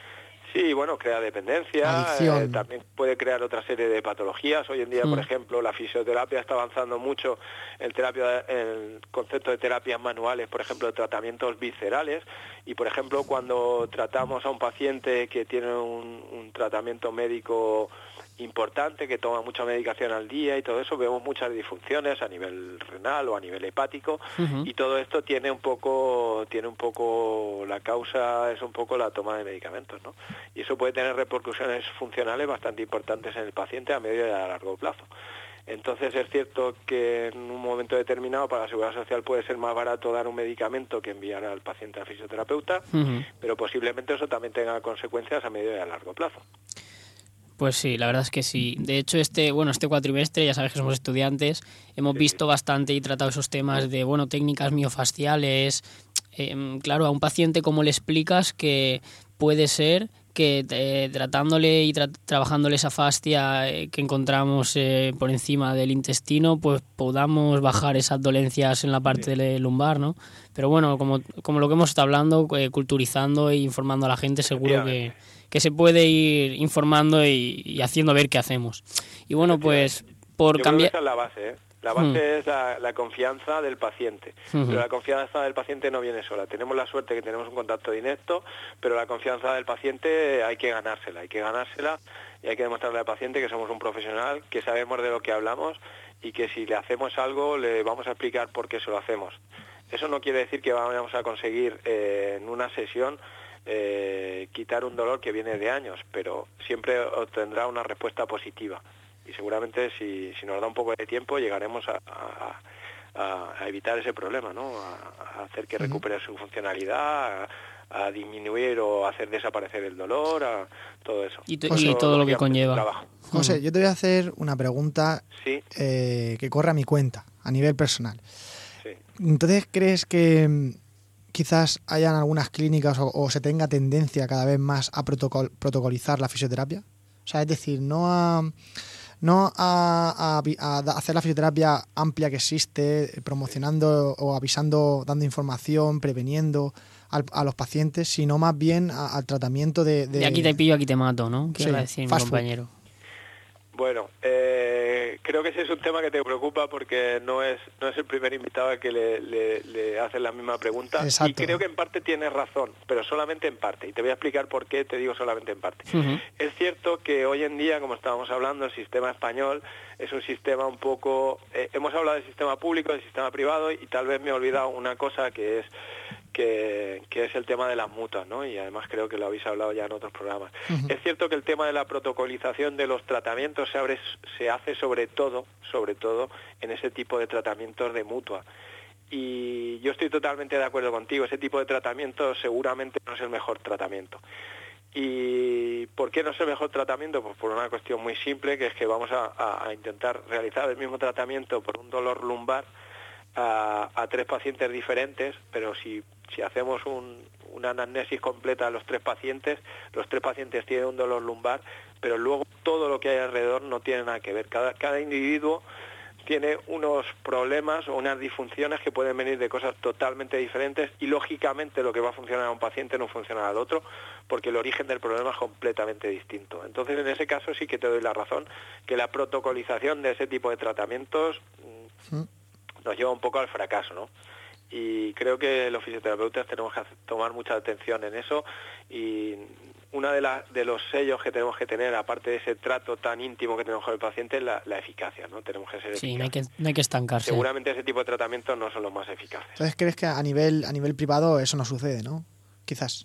Sí, bueno, crea dependencia, eh, también puede crear otra serie de patologías. Hoy en día, mm. por ejemplo, la fisioterapia está avanzando mucho en terapia, en el concepto de terapias manuales, por ejemplo, de tratamientos viscerales. Y, por ejemplo, cuando tratamos a un paciente que tiene un, un tratamiento médico importante, que toma mucha medicación al día y todo eso, vemos muchas disfunciones a nivel renal o a nivel hepático, uh-huh. y todo esto tiene un poco, tiene un poco, la causa es un poco la toma de medicamentos, ¿no? Y eso puede tener repercusiones funcionales bastante importantes en el paciente a medio y a largo plazo. Entonces es cierto que en un momento determinado para la Seguridad Social puede ser más barato dar un medicamento que enviar al paciente al fisioterapeuta, uh-huh. pero posiblemente eso también tenga consecuencias a medio y a largo plazo. Pues sí, la verdad es que sí. De hecho, este bueno este cuatrimestre, ya sabes que somos estudiantes, hemos sí. visto bastante y tratado esos temas de bueno técnicas miofasciales. Eh, claro, a un paciente, ¿cómo le explicas que puede ser que eh, tratándole y tra- trabajándole esa fascia eh, que encontramos eh, por encima del intestino, pues podamos bajar esas dolencias en la parte sí. lumbar, ¿no? Pero bueno, como, como lo que hemos estado hablando, eh, culturizando e informando a la gente, seguro que, que se puede ir informando y, y haciendo ver qué hacemos. Y bueno, pues por Yo cambiar... creo que esa es la base, ¿eh? La base hmm. es la, la confianza del paciente, uh-huh. pero la confianza del paciente no viene sola. Tenemos la suerte que tenemos un contacto directo, pero la confianza del paciente hay que ganársela, hay que ganársela y hay que demostrarle al paciente que somos un profesional, que sabemos de lo que hablamos y que si le hacemos algo le vamos a explicar por qué se lo hacemos. Eso no quiere decir que vamos a conseguir eh, en una sesión eh, quitar un dolor que viene de años, pero siempre obtendrá una respuesta positiva. Y seguramente si, si nos da un poco de tiempo llegaremos a, a, a evitar ese problema, ¿no? A, a hacer que recupere su funcionalidad, a, a disminuir o hacer desaparecer el dolor, a todo eso. Y, to- y todo lo que conlleva. José, yo te voy a hacer una pregunta ¿Sí? eh, que corre a mi cuenta, a nivel personal. Sí. Entonces, ¿crees que quizás hayan algunas clínicas o, o se tenga tendencia cada vez más a protocol- protocolizar la fisioterapia? O sea, es decir, no a... no a, a, a hacer la fisioterapia amplia que existe, promocionando o avisando, dando información, preveniendo al, a los pacientes, sino más bien a, al tratamiento de, de... De aquí te pillo, aquí te mato, ¿no? ¿Qué sí, va a decir mi compañero? Food. Bueno, eh, creo que ese es un tema que te preocupa porque no es no es el primer invitado al que le, le, le hacen la misma pregunta. Exacto. Y creo que en parte tienes razón, pero solamente en parte. Y te voy a explicar por qué te digo solamente en parte. Uh-huh. Es cierto que hoy en día, como estábamos hablando, el sistema español es un sistema un poco... Eh, hemos hablado del sistema público, del sistema privado, y tal vez me he olvidado una cosa que es... Que, que es el tema de las mutuas, ¿no? Y además creo que lo habéis hablado ya en otros programas. Uh-huh. Es cierto que el tema de la protocolización de los tratamientos se, abre, se hace sobre todo, sobre todo en ese tipo de tratamientos de mutua. Y yo estoy totalmente de acuerdo contigo, ese tipo de tratamiento seguramente no es el mejor tratamiento. ¿Y por qué no es el mejor tratamiento? Pues por una cuestión muy simple, que es que vamos a, a, a intentar realizar el mismo tratamiento por un dolor lumbar a, a tres pacientes diferentes, pero si, si hacemos un, una anamnesis completa a los tres pacientes, los tres pacientes tienen un dolor lumbar, pero luego todo lo que hay alrededor no tiene nada que ver. Cada, cada individuo tiene unos problemas o unas disfunciones que pueden venir de cosas totalmente diferentes y lógicamente lo que va a funcionar a un paciente no funciona al otro porque el origen del problema es completamente distinto. Entonces, en ese caso sí que te doy la razón, que la protocolización de ese tipo de tratamientos ¿Sí? nos lleva un poco al fracaso, ¿no? Y creo que los fisioterapeutas tenemos que tomar mucha atención en eso y una de, la, de los sellos que tenemos que tener, aparte de ese trato tan íntimo que tenemos con el paciente, es la, la eficacia, ¿no? Tenemos que ser Sí, eficaces. no hay que, no hay que estancarse. Seguramente ese tipo de tratamientos no son los más eficaces. Entonces, ¿crees que a nivel a nivel privado eso no sucede, no? Quizás.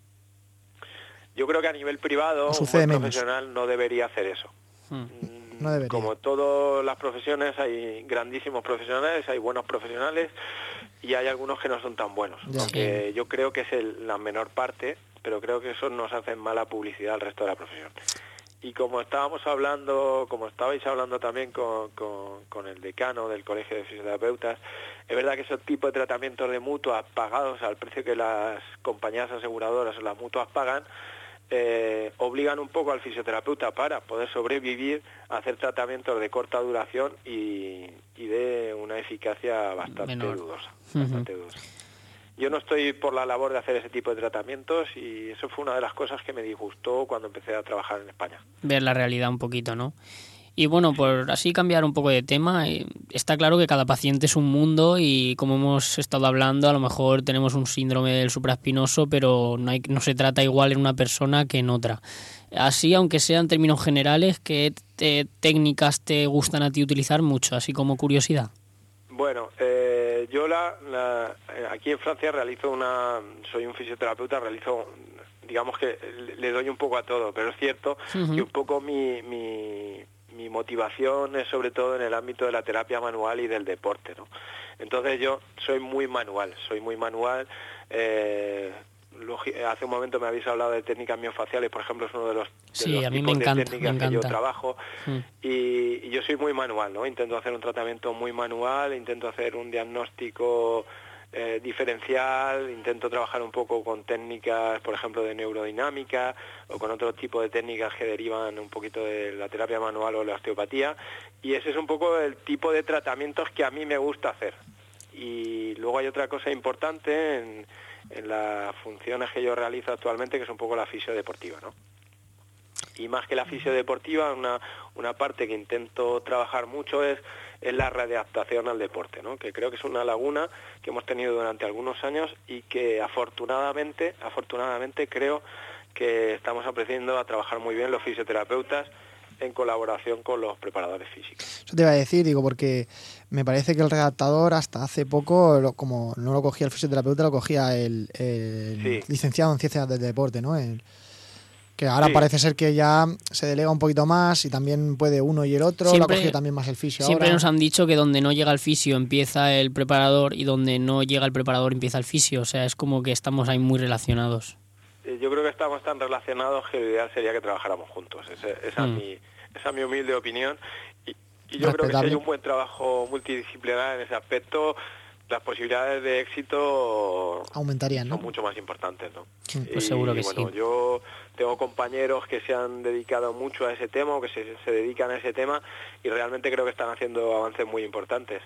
Yo creo que a nivel privado un buen profesional no debería hacer eso. Hmm. No debería. Como todas las profesiones, hay grandísimos profesionales, hay buenos profesionales y hay algunos que no son tan buenos. Ya. Aunque yo creo que es el, la menor parte, pero creo que eso nos hace mala publicidad al resto de la profesión. Y como estábamos hablando, como estabais hablando también con, con, con el decano del Colegio de Fisioterapeutas, es verdad que esos tipos de tratamientos de mutuas pagados al precio que las compañías aseguradoras o las mutuas pagan, eh, obligan un poco al fisioterapeuta para poder sobrevivir a hacer tratamientos de corta duración y, y de una eficacia bastante Menor. dudosa. Uh-huh. Bastante dudosa. Yo no estoy por la labor de hacer ese tipo de tratamientos y eso fue una de las cosas que me disgustó cuando empecé a trabajar en España. Ver la realidad un poquito, ¿no? Y bueno, por así cambiar un poco de tema, eh, está claro que cada paciente es un mundo y como hemos estado hablando, a lo mejor tenemos un síndrome del supraespinoso, pero no, hay, no se trata igual en una persona que en otra. Así, aunque sean términos generales, ¿qué te, técnicas te gustan a ti utilizar mucho, así como curiosidad? Bueno, eh, yo la, la, aquí en Francia realizo una, soy un fisioterapeuta, realizo, digamos que le doy un poco a todo, pero es cierto uh-huh. que un poco mi, mi, mi motivación es sobre todo en el ámbito de la terapia manual y del deporte, ¿no? Entonces yo soy muy manual, soy muy manual, eh, hace un momento me habéis hablado de técnicas miofaciales, por ejemplo, es uno de los, de sí, los a mí tipos me encanta, de técnicas me encanta. que yo trabajo mm. y, y yo soy muy manual, ¿no? Intento hacer un tratamiento muy manual, intento hacer un diagnóstico eh, diferencial, intento trabajar un poco con técnicas, por ejemplo, de neurodinámica o con otro tipo de técnicas que derivan un poquito de la terapia manual o la osteopatía y ese es un poco el tipo de tratamientos que a mí me gusta hacer. Y luego hay otra cosa importante en en las funciones que yo realizo actualmente, que es un poco la fisiodeportiva, ¿no? Y más que la fisiodeportiva, una, una parte que intento trabajar mucho es, es la readaptación al deporte, ¿no? Que creo que es una laguna que hemos tenido durante algunos años y que afortunadamente, afortunadamente creo que estamos aprendiendo a trabajar muy bien los fisioterapeutas en colaboración con los preparadores físicos. Eso te iba a decir, digo, porque me parece que el readaptador hasta hace poco, lo, como no lo cogía el fisioterapeuta, lo cogía el, el sí. licenciado en ciencias del deporte, ¿no? El, que ahora sí. parece ser que ya se delega un poquito más y también puede uno y el otro, siempre, lo ha cogido también más el fisio Siempre ahora. Nos han dicho que donde no llega el fisio empieza el preparador y donde no llega el preparador empieza el fisio, o sea, es como que estamos ahí muy relacionados. Yo creo que estamos tan relacionados que lo ideal sería que trabajáramos juntos. Esa, esa, mm. es, mi, esa es mi humilde opinión. Y, y yo creo que si hay un buen trabajo multidisciplinar en ese aspecto, las posibilidades de éxito aumentarían, ¿no? Son mucho más importantes, ¿no? Pues y, seguro que bueno, sí. Yo tengo compañeros que se han dedicado mucho a ese tema o que se, se dedican a ese tema y realmente creo que están haciendo avances muy importantes.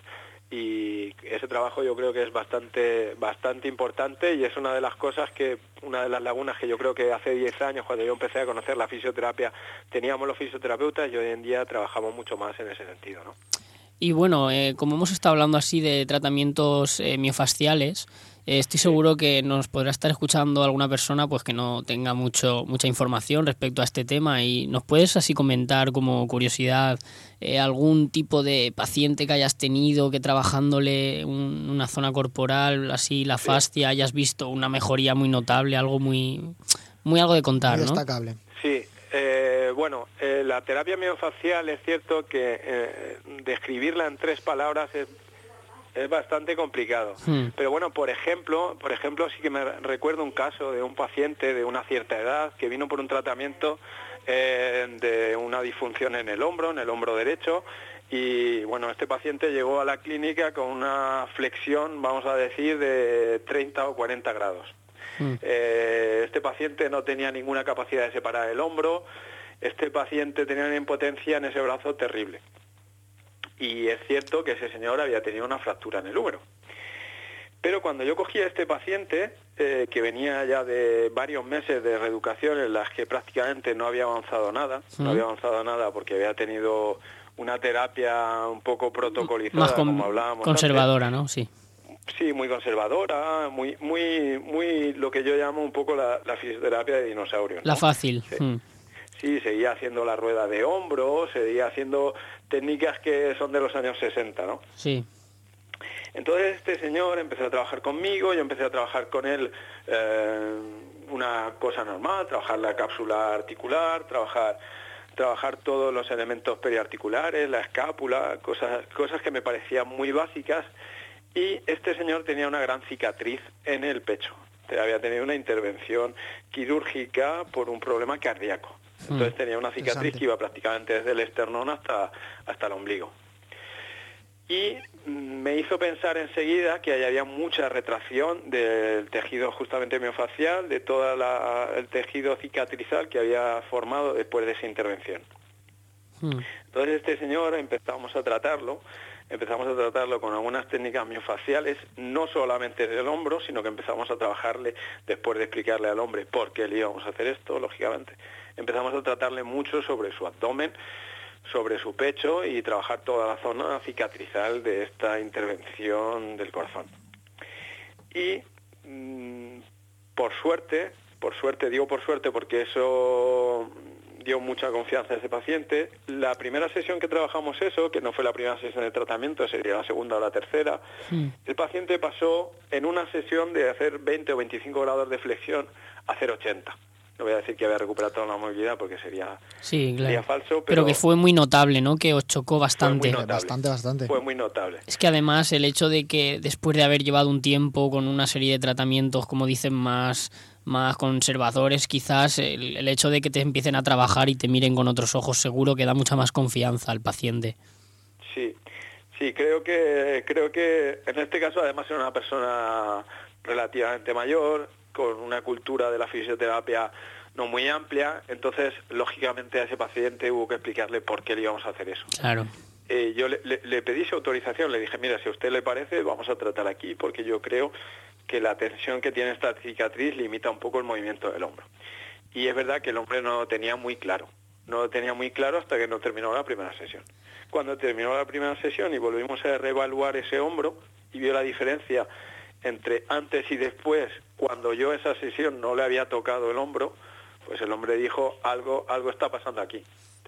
Y ese trabajo yo creo que es bastante bastante importante y es una de las cosas que, una de las lagunas que yo creo que hace diez años, cuando yo empecé a conocer la fisioterapia, teníamos los fisioterapeutas y hoy en día trabajamos mucho más en ese sentido, ¿no? Y bueno, eh, como hemos estado hablando así de tratamientos eh, miofasciales, eh, estoy seguro que nos podrá estar escuchando alguna persona pues que no tenga mucho mucha información respecto a este tema y nos puedes así comentar como curiosidad eh, algún tipo de paciente que hayas tenido que trabajándole un, una zona corporal, así la fascia, hayas visto una mejoría muy notable, algo muy muy algo de contar, muy ¿no? Destacable. Sí. Eh, bueno, eh, la terapia miofacial es cierto que eh, describirla en tres palabras es, es bastante complicado. Hmm. Pero bueno, por ejemplo, por ejemplo, sí que me recuerdo un caso de un paciente de una cierta edad que vino por un tratamiento eh, de una disfunción en el hombro, en el hombro derecho, y bueno, este paciente llegó a la clínica con una flexión, vamos a decir, de treinta o cuarenta grados. Hmm. Eh, este paciente no tenía ninguna capacidad de separar el hombro, este paciente tenía una impotencia en ese brazo terrible. Y es cierto que ese señor había tenido una fractura en el húmero. Pero cuando yo cogí a este paciente, eh, que venía ya de varios meses de reeducación en las que prácticamente no había avanzado nada, ¿Mm? no había avanzado nada porque había tenido una terapia un poco protocolizada, más con, como hablábamos conservadora, antes. ¿no? Sí. Sí, muy conservadora, muy, muy, muy lo que yo llamo un poco la, la fisioterapia de dinosaurios, ¿no? La fácil. Sí. Mm. Sí, seguía haciendo la rueda de hombro, seguía haciendo técnicas que son de los años sesenta, ¿no? Sí. Entonces este señor empezó a trabajar conmigo, yo empecé a trabajar con él eh, una cosa normal, trabajar la cápsula articular, trabajar trabajar todos los elementos periarticulares, la escápula, cosas, cosas que me parecían muy básicas, y este señor tenía una gran cicatriz en el pecho. Había tenido una intervención quirúrgica por un problema cardíaco. Entonces tenía una cicatriz que iba prácticamente desde el esternón hasta, hasta el ombligo. Y me hizo pensar enseguida que ahí había mucha retracción del tejido justamente miofacial, de todo el tejido cicatrizal que había formado después de esa intervención. Hmm. Entonces este señor empezamos a tratarlo, empezamos a tratarlo con algunas técnicas miofaciales, no solamente del hombro, sino que empezamos a trabajarle, después de explicarle al hombre por qué le íbamos a hacer esto, lógicamente, empezamos a tratarle mucho sobre su abdomen, sobre su pecho y trabajar toda la zona cicatrizal de esta intervención del corazón. Y mmm, por suerte, por suerte, digo por suerte porque eso dio mucha confianza a ese paciente, la primera sesión que trabajamos eso, que no fue la primera sesión de tratamiento, sería la segunda o la tercera, sí. El paciente pasó en una sesión de hacer veinte o veinticinco grados de flexión a hacer ochenta. No voy a decir que había recuperado toda la movilidad porque sería, sí, claro. sería falso. Pero, pero que fue muy notable, ¿no? Que os chocó bastante. Fue muy notable. Bastante, bastante. Fue muy notable. Es que además el hecho de que después de haber llevado un tiempo con una serie de tratamientos, como dicen, más, más conservadores, quizás el, el hecho de que te empiecen a trabajar y te miren con otros ojos seguro que da mucha más confianza al paciente. Sí, sí, creo que, creo que en este caso además era una persona relativamente mayor, con una cultura de la fisioterapia no muy amplia, entonces lógicamente a ese paciente hubo que explicarle por qué le íbamos a hacer eso. Claro. Eh, yo le, le, le pedí su autorización, le dije, mira, si a usted le parece, vamos a tratar aquí, porque yo creo que la tensión que tiene esta cicatriz limita un poco el movimiento del hombro. Y es verdad que el hombre no lo tenía muy claro, no lo tenía muy claro hasta que no terminó la primera sesión. Cuando terminó la primera sesión y volvimos a reevaluar ese hombro y vio la diferencia entre antes y después, cuando yo esa sesión no le había tocado el hombro, pues el hombre dijo, algo algo está pasando aquí.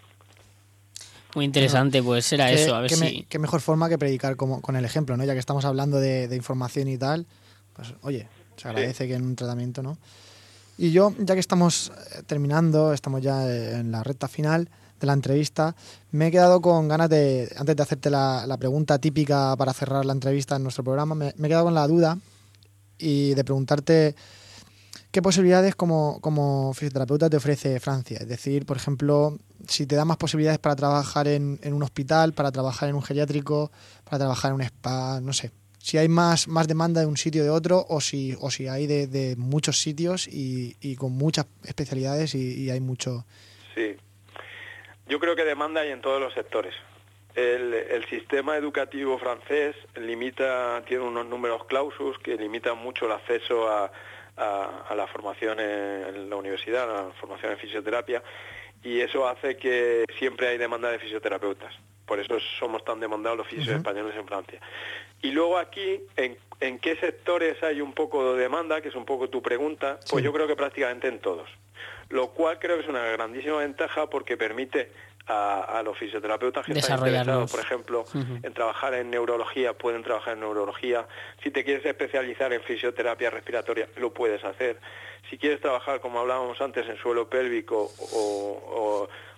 Muy interesante, pues era ¿Qué, eso, a ver qué si... Me, qué mejor forma que predicar como, con el ejemplo, ¿no? Ya que estamos hablando de, de información y tal, pues oye, se agradece sí. que en un tratamiento, ¿no? Y yo, ya que estamos terminando, estamos ya en la recta final de la entrevista, me he quedado con ganas de, antes de hacerte la, la pregunta típica para cerrar la entrevista en nuestro programa, me, me he quedado con la duda y de preguntarte qué posibilidades como, como fisioterapeuta te ofrece Francia. Es decir, por ejemplo, si te da más posibilidades para trabajar en, en un hospital, para trabajar en un geriátrico, para trabajar en un spa, no sé. Si hay más, más demanda de un sitio de otro o si, o si hay de, de muchos sitios y, y con muchas especialidades y, y hay mucho... Sí. Yo creo que demanda hay en todos los sectores. El, el sistema educativo francés limita, tiene unos números clausus que limitan mucho el acceso a, a, a la formación en la universidad, a la formación en fisioterapia, y eso hace que siempre hay demanda de fisioterapeutas. Por eso somos tan demandados los fisios uh-huh. españoles en Francia. Y luego aquí, ¿en, en qué sectores hay un poco de demanda? Que es un poco tu pregunta. Pues sí. Yo creo que prácticamente en todos. Lo cual creo que es una grandísima ventaja porque permite a, a los fisioterapeutas que están interesados, por ejemplo, uh-huh. en trabajar en neurología, pueden trabajar en neurología. Si te quieres especializar en fisioterapia respiratoria, lo puedes hacer. Si quieres trabajar, como hablábamos antes, en suelo pélvico o, o,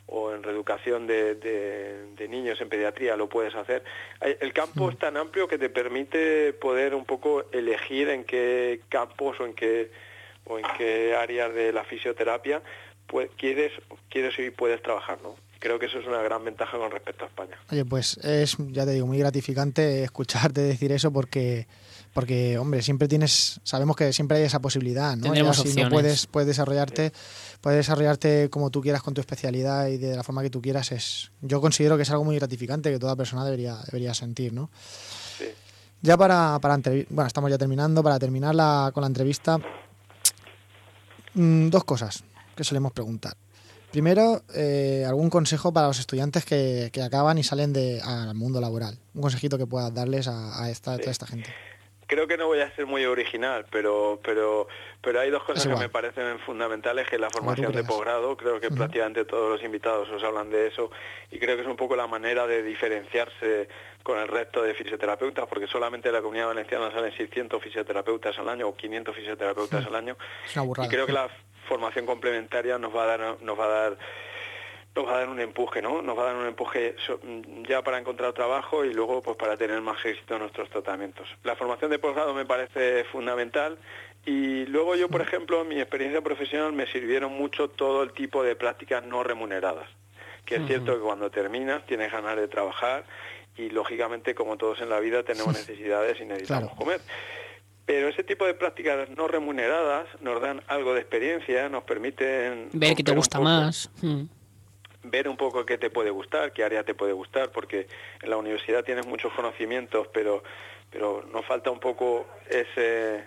o en reeducación de, de, de niños en pediatría lo puedes hacer. El campo es tan amplio que te permite poder un poco elegir en qué campos o en qué o en qué áreas de la fisioterapia pues quieres quieres y puedes trabajar, ¿no? Creo que eso es una gran ventaja con respecto a España. Oye, pues es, ya te digo, muy gratificante escucharte decir eso porque, porque hombre, siempre tienes, sabemos que siempre hay esa posibilidad, ¿no? Tendremos y así opciones. no puedes, puedes desarrollarte, sí. puedes desarrollarte como tú quieras con tu especialidad y de la forma que tú quieras. Es, yo considero que es algo muy gratificante que toda persona debería, debería sentir, ¿no? Sí. Ya para, para entrev- bueno, estamos ya terminando, para terminar la, con la entrevista, mmm, dos cosas que solemos preguntar. Primero, eh, algún consejo para los estudiantes que, que acaban y salen de, al mundo laboral. Un consejito que puedas darles a, a, esta, a toda esta gente. Creo que no voy a ser muy original, pero pero pero hay dos cosas que me parecen fundamentales, que es la formación de posgrado. Creo que uh-huh. prácticamente todos los invitados os hablan de eso, y creo que es un poco la manera de diferenciarse con el resto de fisioterapeutas, porque solamente en la Comunidad Valenciana salen seiscientos fisioterapeutas al año o quinientos fisioterapeutas uh-huh. al año. Es una burrada. Y creo que la formación complementaria nos va a dar nos va a dar nos va a dar un empuje, ¿no? Nos va a dar un empuje ya para encontrar trabajo y luego pues para tener más éxito en nuestros tratamientos. La formación de posgrado me parece fundamental, y luego yo, por ejemplo, en mi experiencia profesional me sirvieron mucho todo el tipo de prácticas no remuneradas, que es uh-huh. cierto que cuando terminas tienes ganas de trabajar y lógicamente, como todos en la vida, tenemos necesidades y necesitamos claro. comer. Pero ese tipo de prácticas no remuneradas nos dan algo de experiencia, nos permiten ver qué te gusta más. Mm. Ver un poco qué te puede gustar, qué área te puede gustar, porque en la universidad tienes muchos conocimientos, pero pero nos falta un poco ese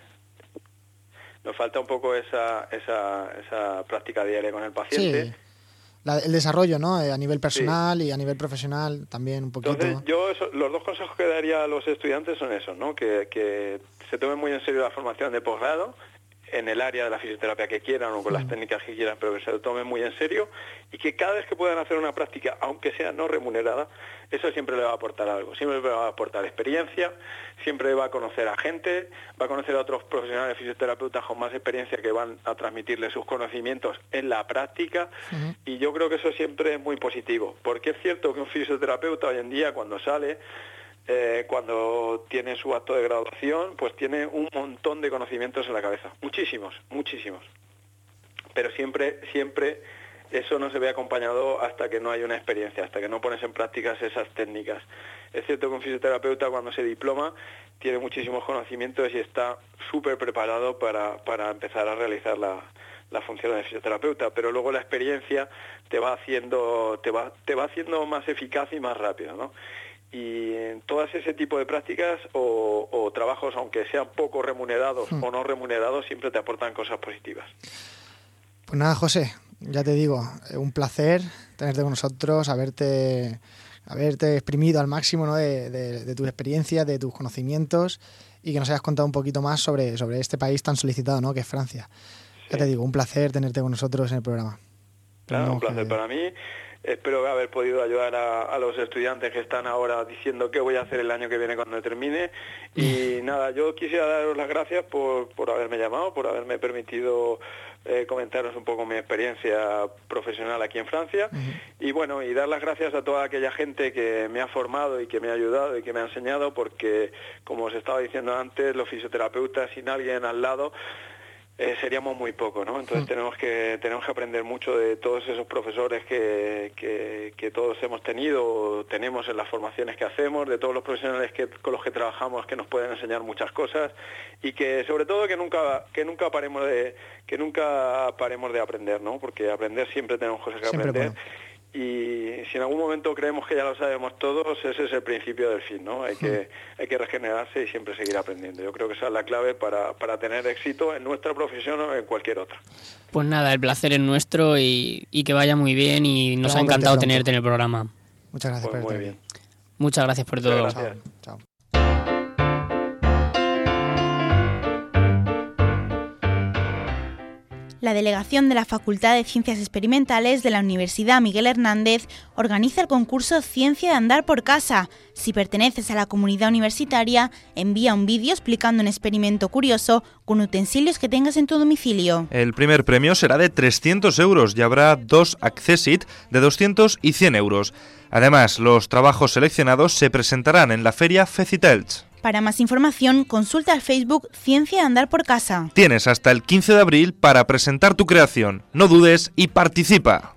nos falta un poco esa esa esa práctica diaria con el paciente. Sí. La, el desarrollo, ¿no? A nivel personal sí. y a nivel profesional también un poquito. Entonces, yo eso, los dos consejos que daría a los estudiantes son esos, ¿no? Que, que se tomen muy en serio la formación de posgrado en el área de la fisioterapia que quieran o con las técnicas que quieran, pero que se lo tomen muy en serio, y que cada vez que puedan hacer una práctica, aunque sea no remunerada, eso siempre le va a aportar algo, siempre le va a aportar experiencia, siempre va a conocer a gente, va a conocer a otros profesionales fisioterapeutas con más experiencia que van a transmitirle sus conocimientos en la práctica, uh-huh. y yo creo que eso siempre es muy positivo, porque es cierto que un fisioterapeuta hoy en día cuando sale, Eh, cuando tiene su acto de graduación, pues tiene un montón de conocimientos en la cabeza, muchísimos, muchísimos, pero siempre, siempre eso no se ve acompañado hasta que no hay una experiencia, hasta que no pones en prácticas esas técnicas. Es cierto que un fisioterapeuta cuando se diploma tiene muchísimos conocimientos y está súper preparado para, para empezar a realizar la, la función de fisioterapeuta, pero luego la experiencia te va haciendo, te va, te va haciendo más eficaz y más rápido, ¿no? Y en todas ese tipo de prácticas o, o trabajos, aunque sean poco remunerados hmm. o no remunerados, siempre te aportan cosas positivas. Pues nada, José, ya te digo, un placer tenerte con nosotros, haberte, haberte exprimido al máximo, ¿no? de, de, de tus experiencias, de tus conocimientos, y que nos hayas contado un poquito más sobre, sobre este país tan solicitado, ¿no? que es Francia. Sí. Ya te digo, un placer tenerte con nosotros en el programa. Claro, un placer que... para mí. Espero haber podido ayudar a, a los estudiantes que están ahora diciendo qué voy a hacer el año que viene cuando termine. Y nada, yo quisiera daros las gracias por, por haberme llamado, por haberme permitido eh, comentaros un poco mi experiencia profesional aquí en Francia. Uh-huh. Y bueno, y dar las gracias a toda aquella gente que me ha formado y que me ha ayudado y que me ha enseñado, porque, como os estaba diciendo antes, los fisioterapeutas sin alguien al lado Eh, seríamos muy poco, ¿no? Entonces mm. tenemos que tenemos que aprender mucho de todos esos profesores que, que, que todos hemos tenido o tenemos en las formaciones que hacemos, de todos los profesionales que, con los que trabajamos, que nos pueden enseñar muchas cosas, y que sobre todo que nunca que nunca paremos de que nunca paremos de aprender, ¿no? Porque aprender siempre tenemos cosas que siempre aprender. Bueno. Y si en algún momento creemos que ya lo sabemos todos, ese es el principio del fin, ¿no? Hay que hay que regenerarse y siempre seguir aprendiendo. Yo creo que esa es la clave para, para tener éxito en nuestra profesión o en cualquier otra. Pues nada, el placer es nuestro y, y que vaya muy bien, y nos Pero ha encantado tenerte en el programa. Muchas gracias pues por muy bien. Muchas gracias por todo. Gracias. Chao. Chao. La delegación de la Facultad de Ciencias Experimentales de la Universidad Miguel Hernández organiza el concurso Ciencia de Andar por Casa. Si perteneces a la comunidad universitaria, envía un vídeo explicando un experimento curioso con utensilios que tengas en tu domicilio. El primer premio será de trescientos euros y habrá dos Accessit de doscientos y cien euros. Además, los trabajos seleccionados se presentarán en la feria Fecitelch. Para más información, consulta al Facebook Ciencia de Andar por Casa. Tienes hasta el quince de abril para presentar tu creación. No dudes y participa.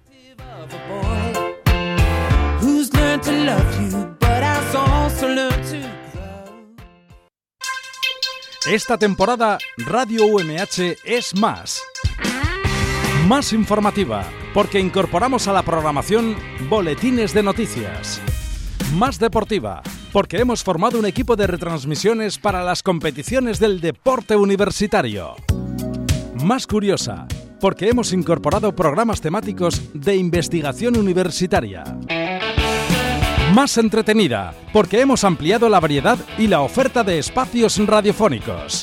Esta temporada Radio U M H es más. Más informativa, porque incorporamos a la programación boletines de noticias. Más deportiva, porque hemos formado un equipo de retransmisiones para las competiciones del deporte universitario. Más curiosa, porque hemos incorporado programas temáticos de investigación universitaria. Más entretenida, porque hemos ampliado la variedad y la oferta de espacios radiofónicos.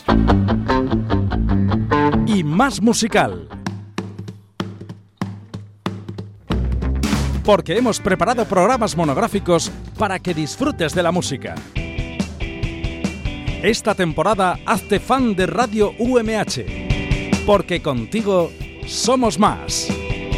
Y más musical, porque hemos preparado programas monográficos para que disfrutes de la música. Esta temporada hazte fan de Radio U M H, porque contigo somos más.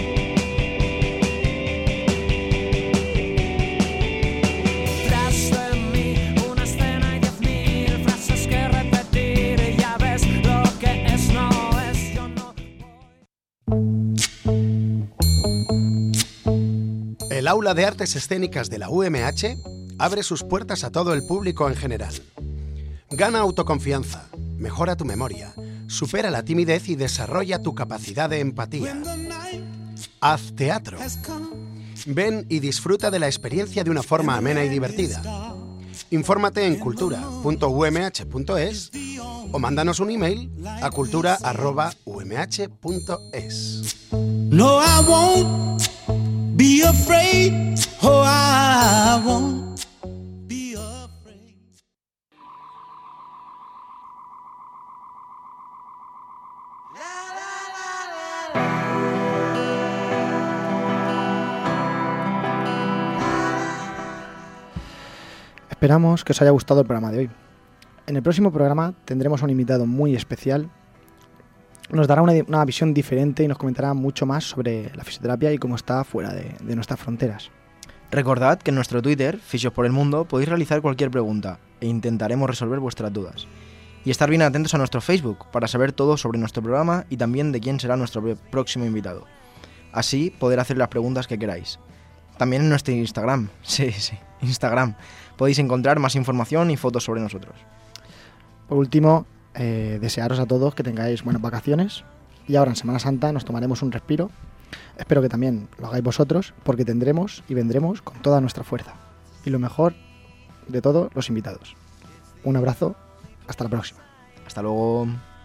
El Aula de Artes Escénicas de la U M H abre sus puertas a todo el público en general. Gana autoconfianza, mejora tu memoria, supera la timidez y desarrolla tu capacidad de empatía. Haz teatro. Ven y disfruta de la experiencia de una forma amena y divertida. Infórmate en cultura punto u m h punto es o mándanos un email a cultura arroba u m h punto es. No, I won't be afraid. Oh, I won't be afraid. Esperamos que os haya gustado el programa de hoy. En el próximo programa tendremos a un invitado muy especial. Nos dará una, una visión diferente y nos comentará mucho más sobre la fisioterapia y cómo está fuera de, de nuestras fronteras. Recordad que en nuestro Twitter, Fisios por el Mundo, podéis realizar cualquier pregunta e intentaremos resolver vuestras dudas. Y estar bien atentos a nuestro Facebook para saber todo sobre nuestro programa y también de quién será nuestro próximo invitado. Así poder hacer las preguntas que queráis. También en nuestro Instagram, sí, sí, Instagram, podéis encontrar más información y fotos sobre nosotros. Por último, eh, desearos a todos que tengáis buenas vacaciones y ahora en Semana Santa nos tomaremos un respiro. Espero que también lo hagáis vosotros, porque tendremos y vendremos con toda nuestra fuerza. Y lo mejor de todo, los invitados. Un abrazo, hasta la próxima. Hasta luego.